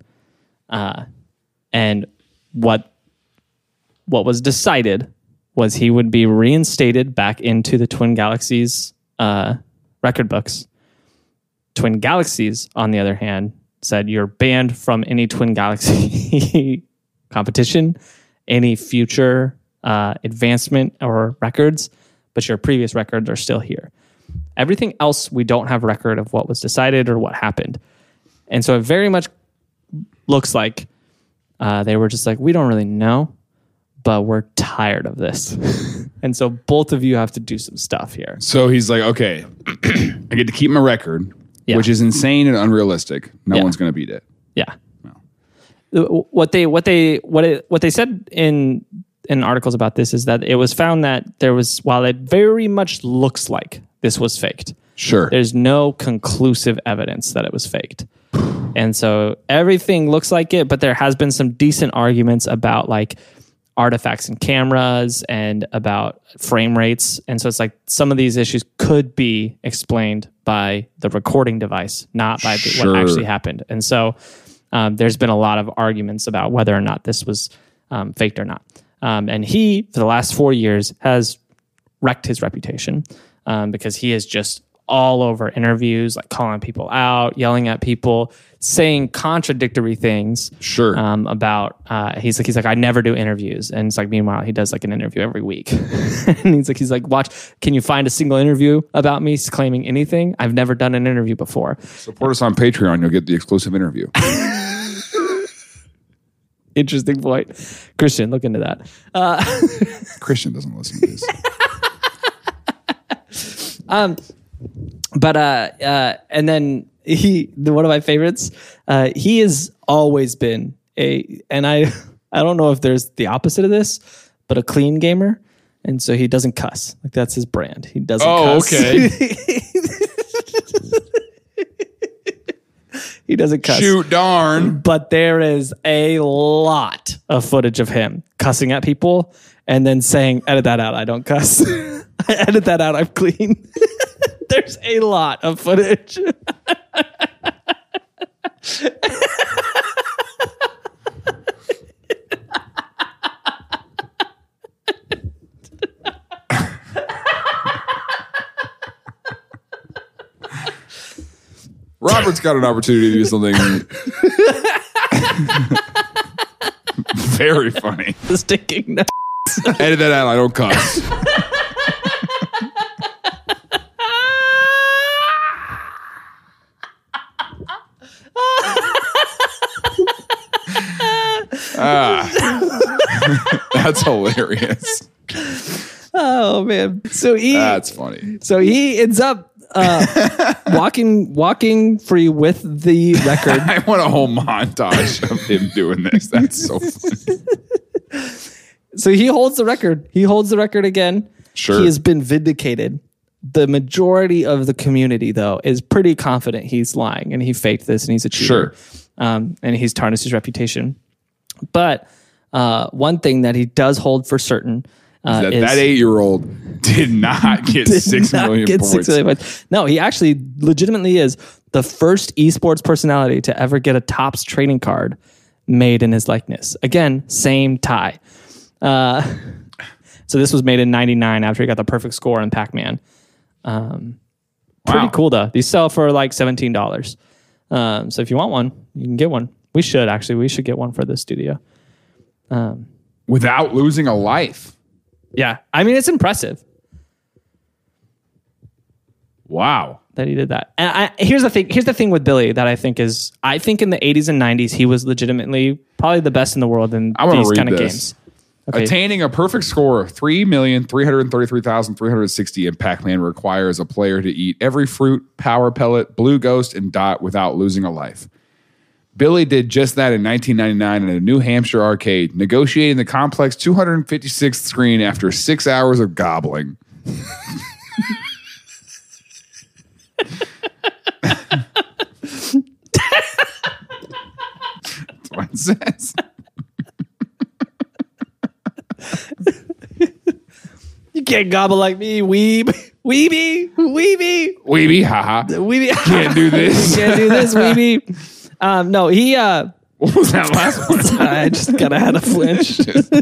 Speaker 1: And what was decided was he would be reinstated back into the Twin Galaxies record books. Twin Galaxies, on the other hand, said you're banned from any Twin Galaxy competition, any future advancement or records, but your previous records are still here. Everything else, we don't have record of what was decided or what happened. And so it very much looks like they were just like, we don't really know, but we're tired of this. And so both of you have to do some stuff here.
Speaker 2: So he's like, okay, I get to keep my record,
Speaker 1: Yeah.
Speaker 2: which is insane and unrealistic. No
Speaker 1: Yeah.
Speaker 2: one's going to beat it.
Speaker 1: Yeah. What they said in articles about this is that it was found that there was, while it very much looks like this was faked,
Speaker 2: Sure.
Speaker 1: there's no conclusive evidence that it was faked. And so everything looks like it, but there has been some decent arguments about like artifacts and cameras and about frame rates. And so it's like some of these issues could be explained by the recording device, not by
Speaker 2: Sure.
Speaker 1: what actually happened. And so there's been a lot of arguments about whether or not this was faked or not. And he, for the last 4 years, has wrecked his reputation because he is just all over interviews, like calling people out, yelling at people, saying contradictory things.
Speaker 2: Sure.
Speaker 1: About he's like I never do interviews, and it's like meanwhile he does like an interview every week, and he's like watch, can you find a single interview about me claiming anything? I've never done an interview before.
Speaker 2: Support us on Patreon. You'll get the exclusive interview.
Speaker 1: Interesting point, Christian. Look into that.
Speaker 2: Christian doesn't listen to this.
Speaker 1: But and then one of my favorites, he has always been and I don't know if there's the opposite of this, but a clean gamer. And so he doesn't cuss. Like that's his brand. He doesn't cuss.
Speaker 2: Okay.
Speaker 1: He doesn't cuss.
Speaker 2: Shoot, darn.
Speaker 1: But there is a lot of footage of him cussing at people and then saying, edit that out. I don't cuss. I edit that out. I'm clean. There's a lot of footage.
Speaker 2: Robert's got an opportunity to do something very funny.
Speaker 1: The stinking nuts.
Speaker 2: Edit that out. I don't cuss. That's hilarious.
Speaker 1: Oh man.
Speaker 2: That's funny.
Speaker 1: So he ends up walking free with the record.
Speaker 2: I want a whole montage of him doing this. That's so funny.
Speaker 1: So he holds the record. He holds the record again.
Speaker 2: Sure.
Speaker 1: He has been vindicated. The majority of the community, though, is pretty confident he's lying and he faked this and he's a cheater.
Speaker 2: Sure.
Speaker 1: And he's tarnished his reputation. But one thing that he does hold for certain
Speaker 2: That
Speaker 1: is
Speaker 2: 8-year-old did not get
Speaker 1: did
Speaker 2: 6
Speaker 1: not
Speaker 2: million
Speaker 1: get
Speaker 2: points.
Speaker 1: 6 million points. No, he actually legitimately is the first esports personality to ever get a Topps trading card made in his likeness. Again, same tie. So this was made in '99 after he got the perfect score in Pac-Man. Pretty cool though. These sell for like $17. So if you want one, you can get one. We should get one for the studio.
Speaker 2: Without losing a life.
Speaker 1: Yeah. I mean, it's impressive.
Speaker 2: Wow.
Speaker 1: That he did that. And here's the thing with Billy that I think in the 80s and 90s, he was legitimately probably the best in the world in these kind of games. Okay.
Speaker 2: Attaining a perfect score of 3,333,360 in Pac-Man requires a player to eat every fruit, power pellet, blue ghost, and dot without losing a life. Billy did just that in 1999 in a New Hampshire arcade, negotiating the complex 256th screen after 6 hours of gobbling. That's what it says.
Speaker 1: You can't gobble like me, weeb. Weeby.
Speaker 2: Weeby, haha.
Speaker 1: Weeby.
Speaker 2: Can't do this.
Speaker 1: Can't do this, weeby. No, he...
Speaker 2: What was that last one?
Speaker 1: I just kind of had a flinch.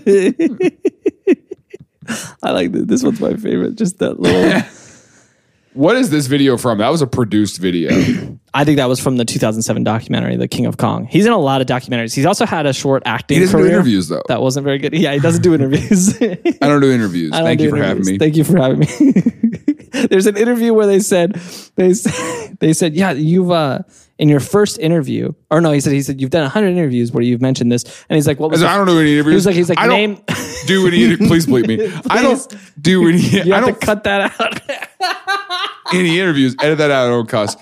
Speaker 1: I like this one's my favorite. Just that little...
Speaker 2: What is this video from? That was a produced video.
Speaker 1: I think that was from the 2007 documentary, The King of Kong. He's in a lot of documentaries. He's also had a short acting
Speaker 2: He doesn't
Speaker 1: career.
Speaker 2: do interviews, though.
Speaker 1: That wasn't very good. Yeah, he doesn't do interviews.
Speaker 2: I don't do interviews. Thank you for having me.
Speaker 1: Thank you for having me. There's an interview where they said, yeah, you've in your first interview, or no, he said you've done 100 interviews where you've mentioned this, and he's like, what was
Speaker 2: I don't do any interviews.
Speaker 1: He's like,
Speaker 2: I
Speaker 1: name.
Speaker 2: Don't do any. Please bleep me. I don't do any.
Speaker 1: You
Speaker 2: I
Speaker 1: have
Speaker 2: don't
Speaker 1: to cut that out.
Speaker 2: any interviews. Edit that out. I don't cuss.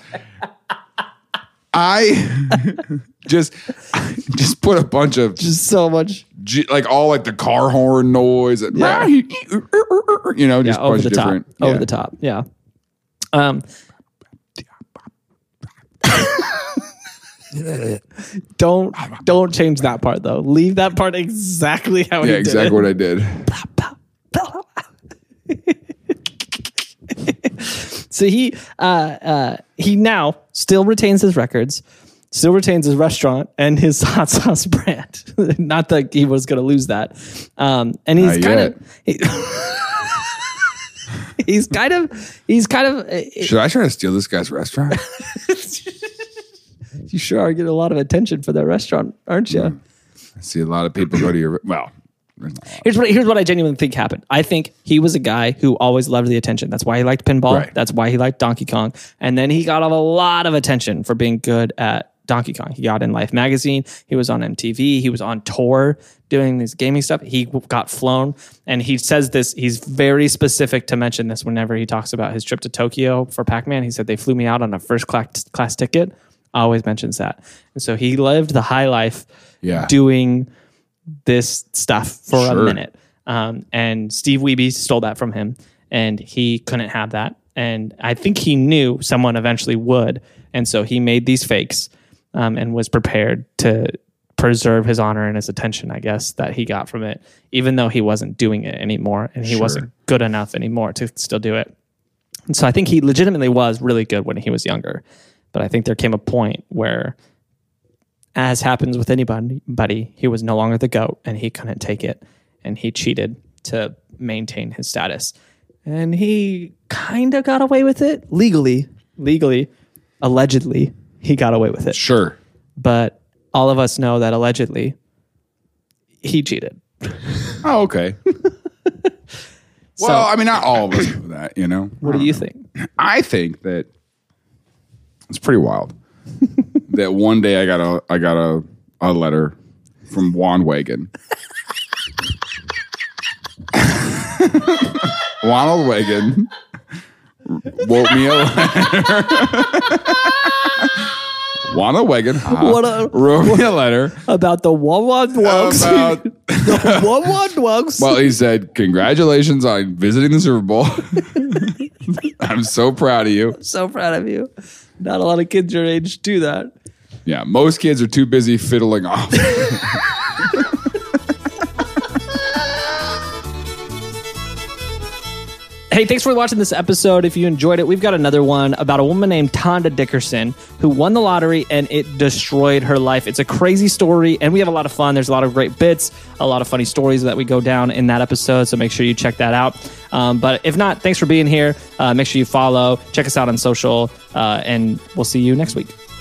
Speaker 2: I just put a bunch of
Speaker 1: Just so much.
Speaker 2: like all like the car horn noise. And, just a
Speaker 1: Over
Speaker 2: bunch
Speaker 1: the
Speaker 2: of
Speaker 1: top.
Speaker 2: different.
Speaker 1: Over the top. Yeah. Don't change that part though. Leave that part exactly how he did
Speaker 2: Exactly
Speaker 1: it.
Speaker 2: what I did.
Speaker 1: So he now still retains his records, still retains his restaurant and his hot sauce brand. Not that he was going to lose that. And he's kind of
Speaker 2: Should I try to steal this guy's restaurant?
Speaker 1: You sure are getting a lot of attention for that restaurant, aren't you?
Speaker 2: I see a lot of people go to your. Well,
Speaker 1: Here's what I genuinely think happened. I think he was a guy who always loved the attention. That's why he liked pinball.
Speaker 2: Right.
Speaker 1: That's why he liked Donkey Kong. And then he got a lot of attention for being good at Donkey Kong. He got in Life magazine. He was on MTV. He was on tour doing this gaming stuff. He got flown. And he says this, he's very specific to mention this whenever he talks about his trip to Tokyo for Pac-Man. He said, they flew me out on a first class ticket. Always mentions that. And so he lived the high life doing this stuff for a minute. And Steve Wiebe stole that from him, and he couldn't have that. And I think he knew someone eventually would. And so he made these fakes and was prepared to preserve his honor and his attention, I guess, that he got from it, even though he wasn't doing it anymore and he wasn't good enough anymore to still do it. And so I think he legitimately was really good when he was younger. But I think there came a point where, as happens with anybody, he was no longer the GOAT and he couldn't take it. And he cheated to maintain his status. And he kind of got away with it legally, allegedly, he got away with it.
Speaker 2: Sure.
Speaker 1: But all of us know that allegedly he cheated.
Speaker 2: Oh, okay. Well, I mean, not all of us know that, you know.
Speaker 1: What do you think?
Speaker 2: I think that it's pretty wild that one day I got a letter from Juan Wagon. Ronald Wagon wrote me a letter. Ronald Wagon wrote me a letter
Speaker 1: about the Wawa Dwugs. The Wawa Dwugs.
Speaker 2: Well, he said, congratulations on visiting the Super Bowl. I'm so proud of you.
Speaker 1: So proud of you. Not a lot of kids your age do that.
Speaker 2: Yeah, most kids are too busy fiddling off.
Speaker 1: Hey, thanks for watching this episode. If you enjoyed it, we've got another one about a woman named Tonda Dickerson who won the lottery and it destroyed her life. It's a crazy story and we have a lot of fun. There's a lot of great bits, a lot of funny stories that we go down in that episode. So make sure you check that out. But if not, thanks for being here. Make sure you follow, check us out on social, and we'll see you next week.